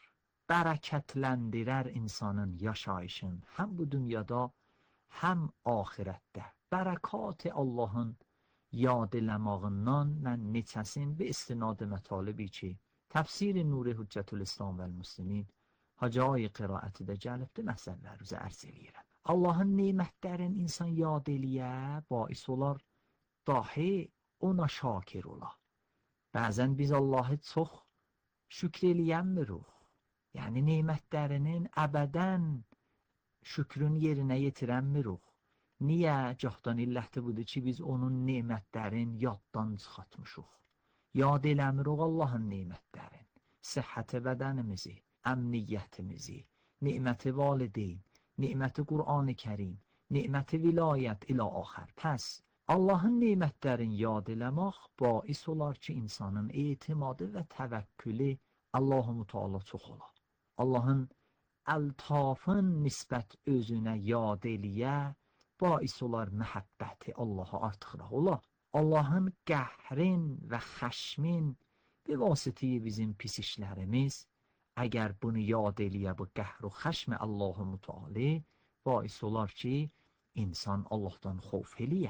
Bərəkətləndirər insanın yaşayışın həm bu dünyada, həm ahirətdə. bərəkət Allahın yad eləməğindən mən neçəsin və istinad mətalibi ki, təfsir Nuri Hüccətül İslam və Müslimin hacayı qiraətidə gəlibdi məsələlər üzə ərz eləyirəm. Allahın nemətlərin insan yad eləyə, bais olar, dahi ona şakir ola. Bəzən biz Allahı çox şükr eləyənmirik. Yəni nemətlərinin əbədən şükrün yerinə yetirənmirik. Niyə? Cəhdan illəti budur ki, biz onun nemətlərin yaddan çıxatmışıq. Yad eləmirik Allahın nemətlərin. Səhhəti bədənimizi, əmniyyətimizi, niməti valideyn, niməti Qur'an-ı Kərim, niməti vilayət ilə axır. Pəs, Allahın nemətlərin yad eləmək bais olar ki, insanın etimadı və təvəkkülü Allah-u Teala çox olar. Allahın əltafın nisbət özünə yad eləyə, bais olar məhəbbəti Allaha artıqraq olar. Allahın qəhrin və xəşmin bir vasitəyi bizim pis işlərimiz, əgər bunu yad eləyə bu qəhr və xəşmi Allah-u Teala, bais olar ki, insan Allah'tan xof eləyə.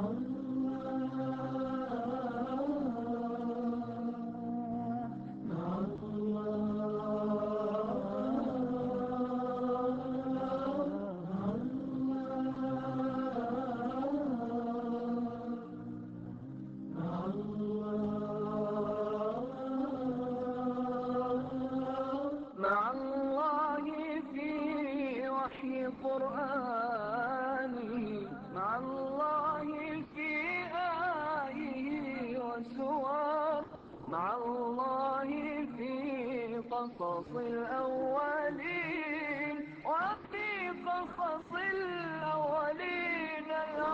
قصص الأولين وفي قصص الأولين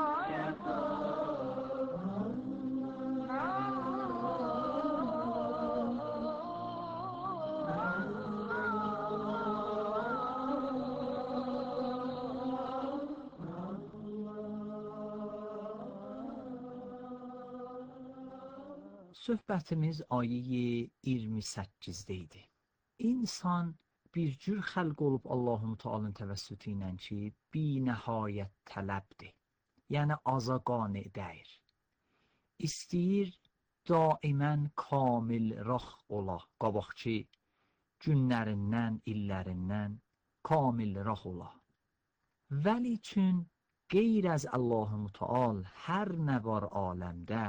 Söhbətimiz ayə iyirmi səkkizdə idi. İnsan bir cür xəlq olub Allah'ın Teala'nın təvəssütü ilə ki, bi nəhayət tələbdir. Yəni aza qane dəyir. İstəyir daimən kamil rax ola. Qabaqçı günlərindən, illərindən kamil rax ola. Vəli üçün qeyr az Allah'ın Teala hər nə var aləmdə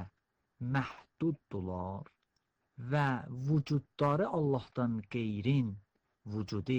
məhduddular və vücudları Allah'tan qeyrin vücudu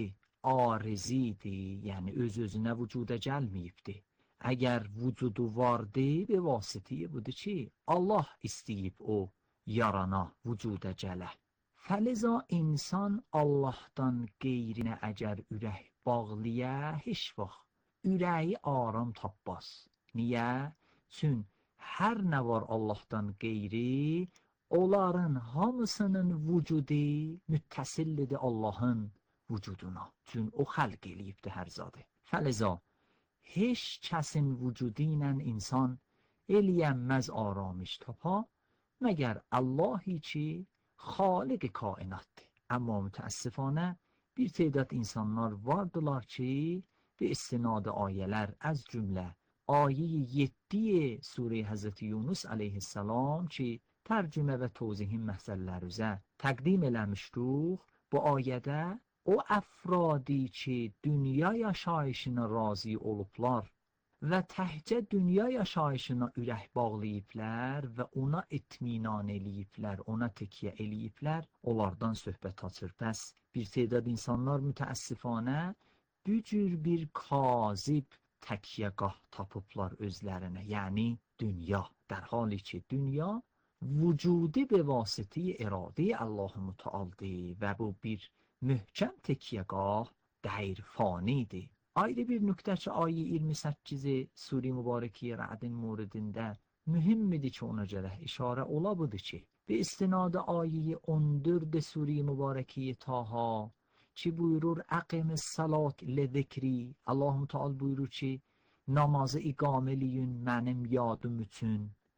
arizidir, yəni öz-özünə vücuda gəlməyibdir. Əgər vücudu vardı, bir vasitəyi budur ki, Allah istəyib o yarana, vücuda gələ. Fəliza insan Allah'tan qeyrinə əgər ürək bağlıya, heç vaxt ürəyi aram tabbaz. Niyə? Çün hər nə var Allah'tan qeyri, onların hamısının vücudu müttəsillidir Allah'ın vücuduna. Çün o xəlq eləyibdir hər zadı. Fəliza, heç kəsin vücudu ilə insan eləyənməz aramış tapa, məgər Allahi ki, xaliq kainatdır. Amma mütəəssifanə bir tədat insanlar vardılar ki, bir istinad ayələr az cümlə ayə yeddi Sure Hazreti Yunus aleyhisselam ki, tərcümə və tozihim məsələlər üzə təqdim eləmişdik, bu ayədə o əfradi ki, dünya yaşayışına razı olublar və təhcə dünya yaşayışına ürək bağlayıblər və ona itminan eləyiblər, ona təkyə eləyiblər, onlardan söhbət açır. Bəs bir tədat insanlar mütəəssifanə bu cür bir kazib təkiyyəgah tapıblar özlərinə, yəni dünya. در حالی ki, dünya vücudi به واسطه اراده الله متعال و bu bir möhkəm təkiyyəgah dəyir fanidir. Ayrı bir nöqtə ki, ayə iyirmi səkkizi Sure Mübarəkiyə Ra'din موردində mühimmidir ki, ona görə işarə ola budur ki, به استناد آیه on dörd Sure Mübarəkiyə Taha ki buyurur əqim salat لذکری, Allah Teala buyurur ki, namazı iqamə eləyin mənim yadım üçün.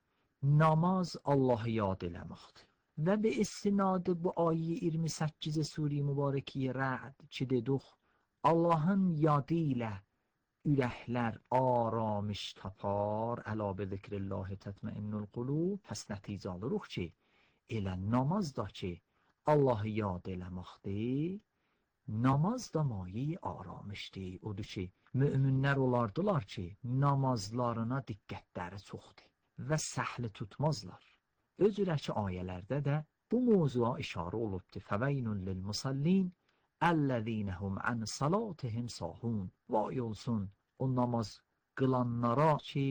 Namaz Allahı yad eləməkdir. Və به استناد bu ayə iyirmi səkkizi Sure Mübarəkiyə Ra'd ki dedik, Allahın yadı ilə ürəklər aramış tapar, əla bi zikrillahi tətməinnul qulub. Pəs nəticə alırıq ki, elə namaz da ki, Allahı yad eləməkdir, namaz da mayi aramışdır. Odur ki, müminlər olardılar ki, namazlarına diqqətləri çoxdur və səhli tutmazlar. Özürəki ayələrdə də bu mövzuya işarə olubdur. Fəveynun lil musallin əlləzinəhum ən salatihim sahun. Vay olsun o namaz qılanlara ki,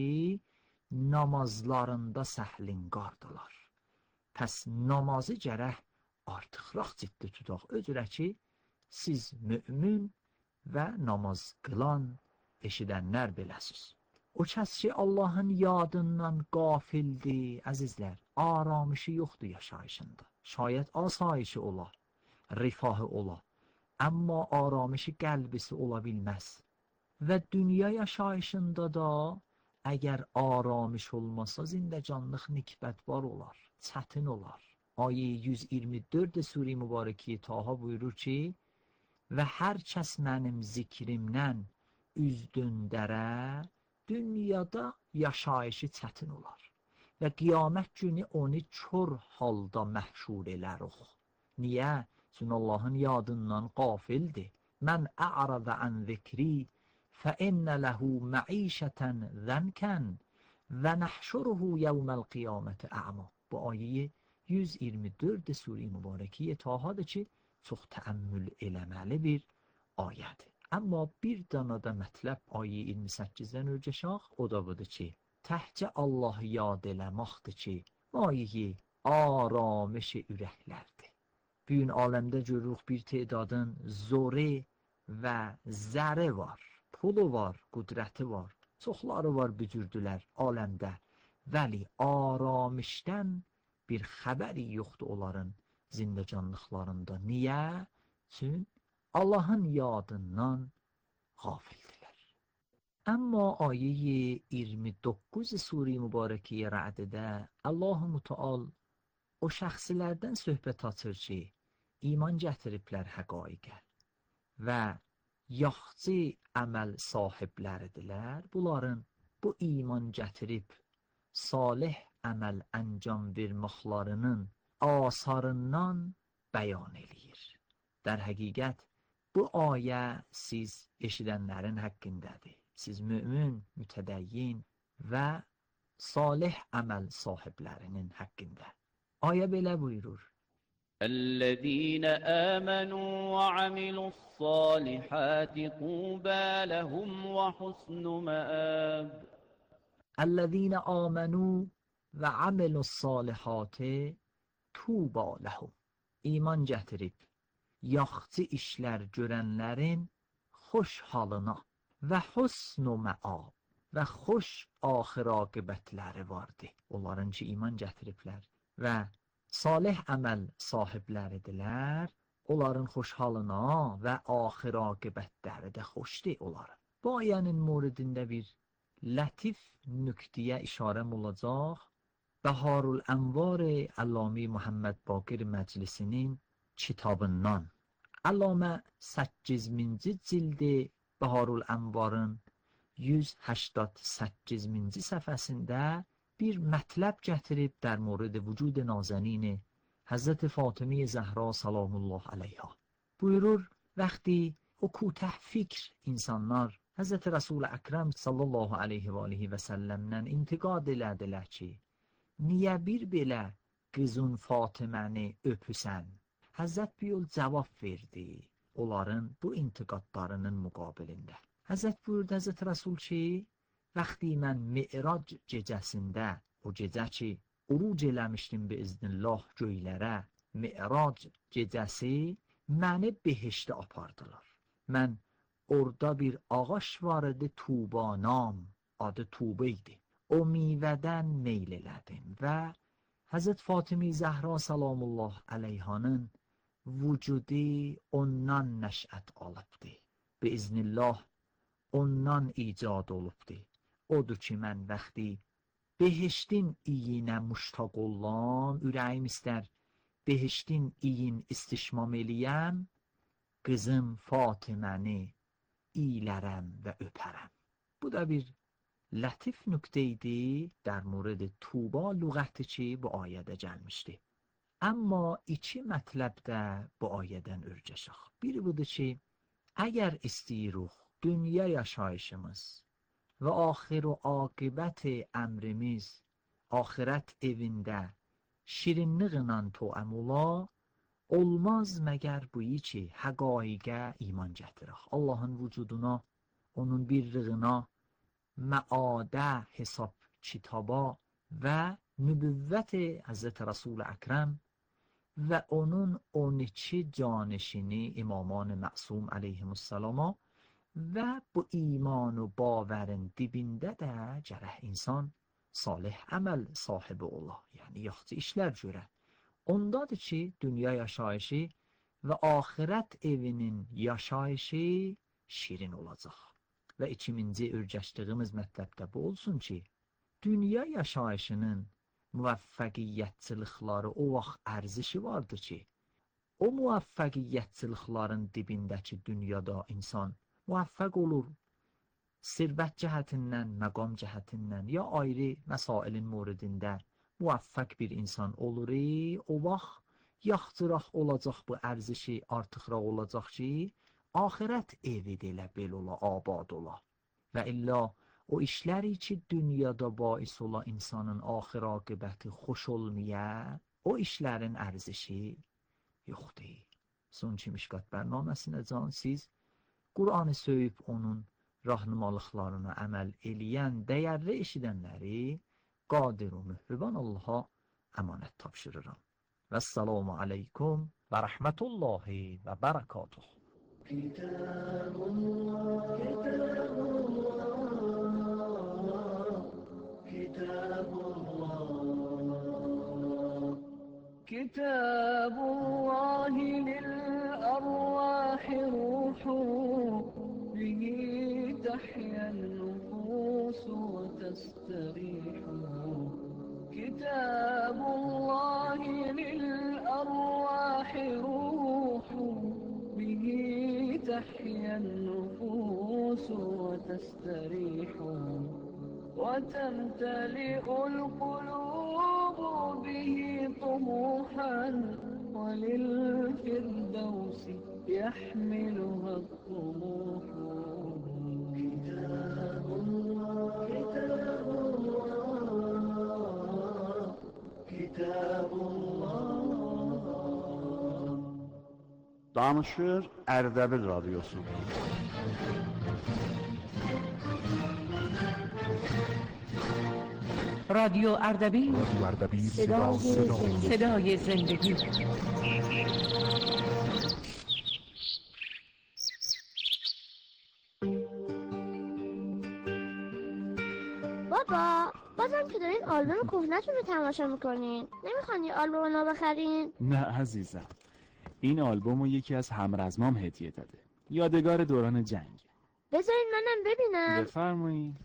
namazlarında səhlinqardılar. Pəs namazı gərək artıqraq ciddi tutaq. Özürə ki, siz mümin və namaz qılan eşidənlər biləsiz. O kəs ki, Allahın yadından qafildir, əzizlər, aramışı yoxdur yaşayışında. Şayət asayişi ola, rifahı ola, amma aramışı qəlbisi ola bilməz. Və dünya yaşayışında da əgər aramış olmasa zindəcanlıq nikbətbar olar, çətin olar. Ayə yüz iyirmi dörd Sure-i Mübarəki Taha buyurur ki, və hər kəs mənim zikrimdən üz döndərə, dünyada yaşayışı çətin olar və qiyamət günü onu kör halda məhşur elərik. Niyə? Çünki Allahın yadından qafildir. Mən a'rada an zikri fə innə ləhu məişətən zənkən və nəhşuruhu yevməl qiyaməti a'ma. Bu ayəyi yüz iyirmi dörd Sure-i Mübarəki Tahadır ki, çox təəmmül eləməli bir ayədir. Amma bir dana da mətləb ayə iyirmi səkkizdən ölçəşaq, o da budur ki, təhcə Allahı yad eləməkdir ki, mayi aramış ürəklərdir. Bugün aləmdə görürük bir tedadın zoru və zəri var, pulu var, qudrəti var, çoxları var bücürdülər aləmdə. Vəli aramışdən bir xəbəri yoxdur onların zindəcanlıqlarında. Niyə? Çünki Allahın yadından qafildilər. Amma ayə iyirmi doqquz Sure-i Mübarəki Ra'ddə Allah-u Müteal o şəxslərdən söhbət açır ki, iman gətiriblər həqaiqə və yaxçı əməl sahibləridirlər. Bunların bu iman gətirib salih əməl əncam verməklərinin asarından bəyan eləyir. در həqiqət bu ayə siz eşidənlərin haqqındadır. Siz mümin, mütədəyyin və salih əməl sahiblərinin haqqında. Ayə belə buyurur. الذين آمنوا وعملوا الصالحات طوبى لهم وحسن مآب. الذين آمنوا وعملوا الصالحات طوبى لهم. İman gətirib yaxçı işlər görənlərin xoş halına və husnu məab və xoş axir aqibətləri vardı. Onların ki, iman gətiriblər və salih əməl sahibləridirlər. Onların xoş halına və axir aqibətləri də xoşdur onların. Bu ayənin moridində bir lətif nüktəyə işarəm olacaq. Bəharul Ənvar Əllami Muhammed Baqir Məclisinin kitabından. Allamə səkkiz minci cildi Bəharul Ənvarın yüz həştad səkkizinci səhifəsində bir mətləb gətirib در مورد وجود نازنین حضرت فاطمه زهرا سلام الله علیها. Buyurur, vəxti o kutah fikr insanlar Həzrət Rəsul Əkrəm sallallahu aleyhi və aleyhi və səlləmdən intiqad elədilər ki, niyə bir belə qızın Fatiməni öpüsən? Həzrət bir yol cavab verdi onların bu intiqadlarının müqabilində. Həzrət buyurdu Həzrət Rəsul ki, vəxti mən Mi'rac gecəsində, o gecə ki, uruc eləmişdim bi iznillah göylərə, Mi'rac gecəsi məni behişdə apardılar. Mən orada bir ağaç var idi, Tubanam, adı Tubə idi. O meyvədən meyl elədim və Həzrət Fatimə Zəhra salamullah aleyhanın vücudi ondan nəşət alıbdı. Bi iznillah ondan icad olubdu. Odur ki, mən vəxti behiştin iyinə müştaq olam, ürəyim istər behiştin iyin istişmam eləyəm, qızım Fatiməni iylərəm və öpərəm. Bu da bir latif nükteydi در مورد توبا lügati çi bu ayədə gəlmişdi. Amma iki mətləbdə bu ayədən ürcəşək. Biri budur ki, əgər istəyirik dünya yaşayışımız və axir və aqibət əmrimiz axirət evində şirinliğlə toəm ola, olmaz məgər bu ki, həqaiqə iman gətirək. Allahın vücuduna, onun birliyinə, məadə, hesab, kitaba və nübüvvət Həzrət Rasul Əkrəm və onun on iki canişini İmaman Məsum əleyhimussalama və bu iman و باورın dibində də gərək insan salih əməl sahibi ola. Yəni yaxşı işlər görə. Ondadır ki, dünya yaşayışı və axirət evinin yaşayışı şirin olacaq. Və ikinci ürgəşdiyimiz mətləbdə bu olsun ki, dünya yaşayışının müvəffəqiyyətçilikləri o vaxt ərzişi vardır ki, o müvəffəqiyyətçiliklərin dibindəki dünyada insan müvəffəq olur. Sirvət cəhətindən, məqam cəhətindən ya ayrı məsailin moridində müvəffəq bir insan olur. O vaxt yaxtıraq olacaq bu ərzişi artıqraq olacaq ki, axirət evi də elə bel ola, abad ola. Və illa o işləri ki, dünyada bais ola insanın axir aqibəti xoş olmaya, o işlərin ərzişi yoxdur. Son ki, Mişkat bərnaməsinə can siz Qur'anı söyüb onun rahnumalıqlarına əməl eləyən, dəyərli eşidənləri qadir və mühriban Allaha əmanət tapşırıram. Vəssalamu aleykum və rəhmətullahi və bərəkatuhu. كتاب الله كتاب الله كتاب الله كتاب الله للأرواح روح به تحيا النفوس وتستريح كتاب الله للأرواح روح به تحيا النفوس وتستريح وتمتلئ القلوب به طموحا وللفردوس يحملها الطموح كتاب الله كتاب الله كتاب الله. Danışır Ərdəbil Radyosu. رادیو اردبیل صدای زندگی صدای زندگی بابا بازم که دارین آلبوم کهنه‌تون رو تماشا میکنین نمیخوان یه آلبوم نو بخرین؟ نه عزیزم، این آلبوم رو یکی از همرزمام هدیه داده، یادگار دوران جنگ. بذارین منم ببینم. بفرمایید.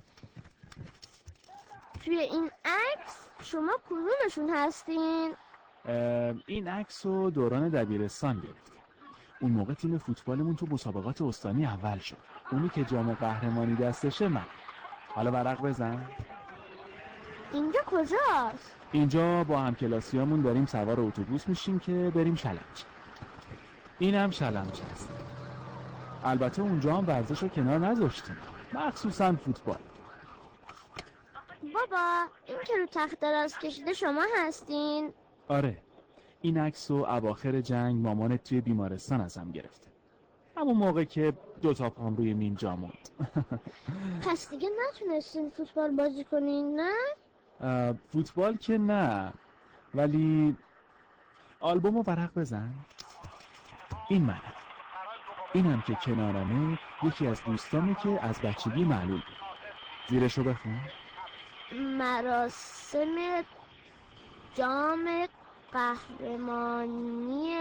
توی این عکس شما کدومشون هستین؟ این عکس رو دوران دبیرستان گرفتیم. اون موقع تیم فوتبالمون تو مسابقات استانی اول شد. اونی که جام قهرمانی دستشه من. حالا ورق بزن. اینجا کجاست؟ اینجا با همکلاسیامون داریم سوار اتوبوس میشیم که بریم شلنج. این هم شلنج هست. البته اونجا هم ورزش رو کنار نذاشتیم، مخصوصا فوتبال. بابا این که رو تخت دراز کشیده شما هستین؟ آره، این عکس رو اواخر جنگ مامانت توی بیمارستان ازم گرفته، همون موقع که دوتا پام روی مین جا موند. پس دیگه نتونستین فوتبال بازی کنین نه؟ فوتبال که نه، ولی آلبوم رو ورق بزن. این منم، اینم که کنارمه یکی از دوستامه که از بچگی معلول بود. زیرشو بخون. مراسم جام قهرمانی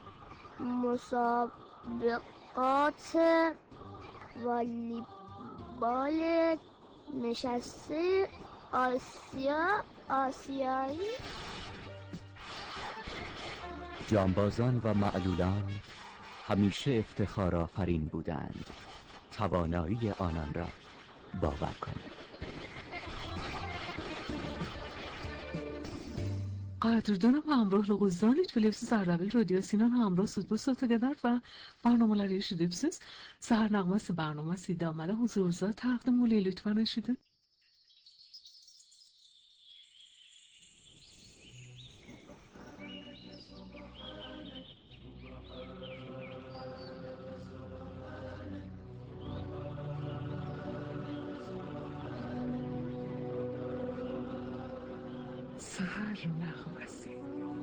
مسابقات والیبال نشسته آسیا آسیایی. جانبازان و معلولان همیشه افتخار آفرین بودند. توانایی آنان را باور کنید. قدردانم همrah olğuzdan Tbilisi Ardabil Radyosu'nun همراه sud bu saate kadar ve barnameleri eşidipsiz. Sahar Nağması barnamesi idameli huzurunuza takdim olayı lütfen eşidin. Sahar Nağması.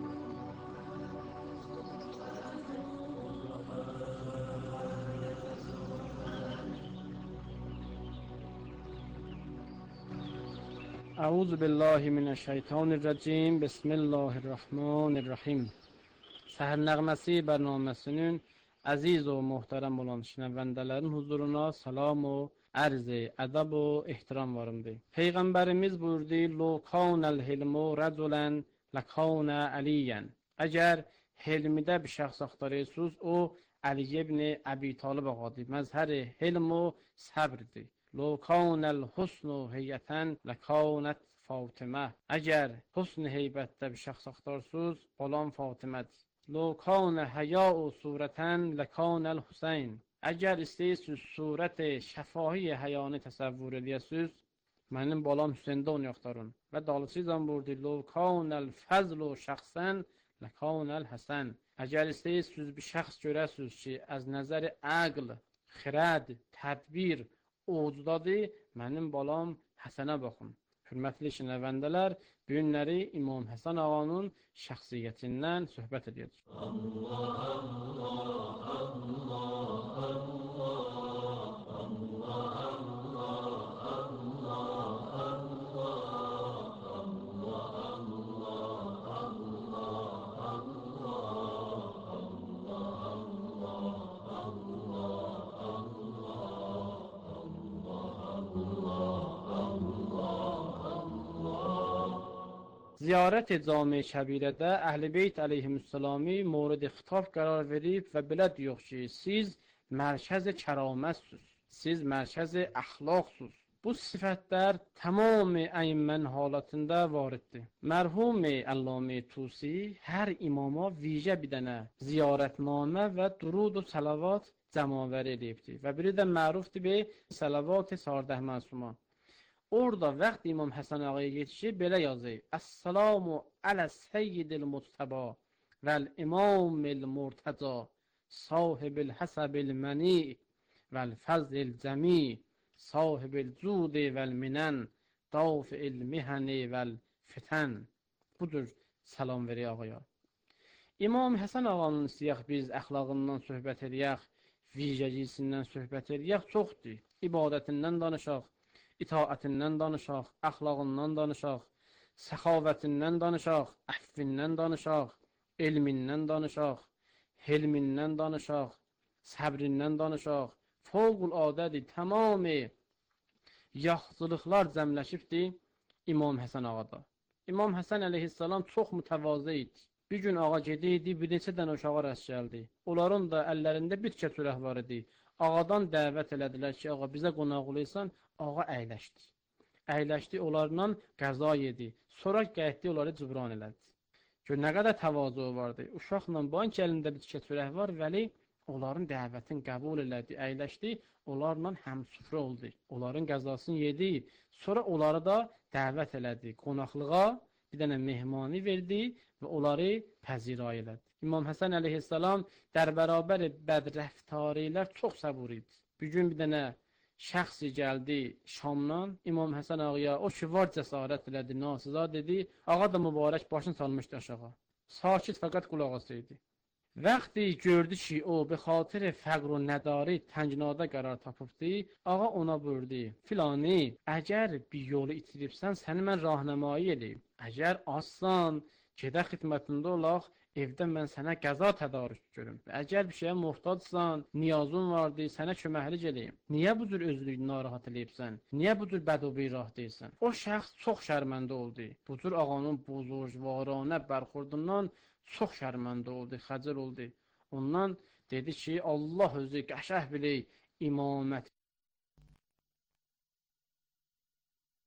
اعوذ بالله من الشیطان الرجیم بسم الله الرحمن الرحیم. Səhər nəğməsi bərnaməsinin əziz və möhtərəm olan şinəvəndələrin huzuruna salam və ərz-i ədəb və ehtiram varımdır. Peyğəmbərimiz buyurdu: "Lo kanəl hilmu rəculən ləkânə əliyyən." Əgər hilmidə bir şəxs axtarırsınız, o Əli ibn Əbi Talib ağadır. Məzhəri hilm və səbrdir. Lo kanəl husnu heyyətən ləkânət Fatimə. Əgər husn heybətdə bir şəxs axtarsınız, olan Fatimədir. Lo kanə həyau surətən ləkânəl Hüseyn. Əgər istəyirsiniz surət-i şəfahi həyanı təsəvvür edəsiniz, mənim balam Hüseyndə onu axtarın. Və dalısıyla buyurdu: "Lo kanəl fəzlu şəxsən ləkânəl Həsən." Əgər istəyirsiniz bir şəxs görəsiniz ki, az nəzəri əql, xirəd, tədbir ocudadır, mənim balam Həsənə baxın. Hürmətli şinəvəndələr, bu günləri İmam Həsən ağanın şəxsiyyətindən söhbət edirik. Allah, Allah, Allah, Ziyarət-i Cami-i Kəbirədə Əhl-i Beyt əleyhissalami mورد xitab qərar verib və belə deyir ki, siz mərkəz-i kəramətsiniz, siz mərkəz-i əxlaqsınız. Bu sifətlər tamam-ı əyimmən halətində variddir. Mərhum-i Əlləmi Tusi hər imama vicə bir dənə ziyarətnamə və durud və salavat cəmavər edibdir. Və biri də mərufdir be salavat-ı Sardəh Məsuma. Orada vaxt İmam Həsən ağaya yetişib belə yazır: "Əs-salamu alə seyyidil mutəba vəl imamil murtəca sahibil həsəbil məni vəl fəzlil cəmi sahibil cudi vəl minən dafi'il mihəni vəl fitən." Budur salam veriyor ağaya. İmam Həsən ağanın istəyək biz əxlaqından söhbət edək, vicəcisindən söhbət edək, çoxdur. İbadətindən danışaq, itaətindən danışaq, əxlaqından danışaq, səxavətindən danışaq, əffindən danışaq, elmindən danışaq, helmindən danışaq, səbrindən danışaq. Fövqül-adədir, tamamı yaxşılıqlar cəmləşibdir İmam Həsən ağada. İmam Həsən əleyhissalam çox mütəvazı idi. Bir gün ağa gedirdi, bir neçə dənə uşağa rast gəldi. Onların da əllərində bir tikə çörək var idi. Ağadan dəvət elədilər ki, ağa bizə qonaq olursan. Ağa əyləşdi. Əyləşdi, onlarla qəza yedi. Sonra qayıtdı, onları cübran elədi. Gör, nə qədər təvazu vardı. Uşaqla bank əlində bir tikə çörək var, vəli onların dəvətini qəbul elədi, əyləşdi, onlarla həmsufrə oldu. Onların qəzasını yedi. Sonra onları da dəvət elədi. Qonaqlığa bir dənə mehmani verdi və onları pəzirə elədi. İmam Həsən əleyhissalam dər bərabər bədrəftarilər çox səbur idi. Bir gün bir dənə şəxsi gəldi Şamdan, İmam Həsən ağaya, o ki var cəsarət elədi, nasıza dedi, ağa da mübarək başını salmışdı aşağı. Sakit fəqət qulaq asıydı. Vaxtı gördü ki, o be xatir fəqr və nədari tənginada qərar tapıbdı, ağa ona buyurdu: "Filani, əgər bir yolu itiribsən, səni mən rahnəmayi edeyim. Əgər azsan, gedə xidmətində olaq, evdə mən sənə qəza tədarük görüm. Əgər bir şeyə muhtacsan, niyazın vardı, sənə köməklik edeyim. Niyə bu cür özünü narahat eləyibsən? Niyə bu cür bədobirah deyirsən?" O şəxs çox şərməndə oldu. Bu cür ağanın buzurgvaranə bərxurdundan çox şərməndə oldu, xəcil oldu. Ondan dedi ki, Allah özü qəşəh bilir, imamət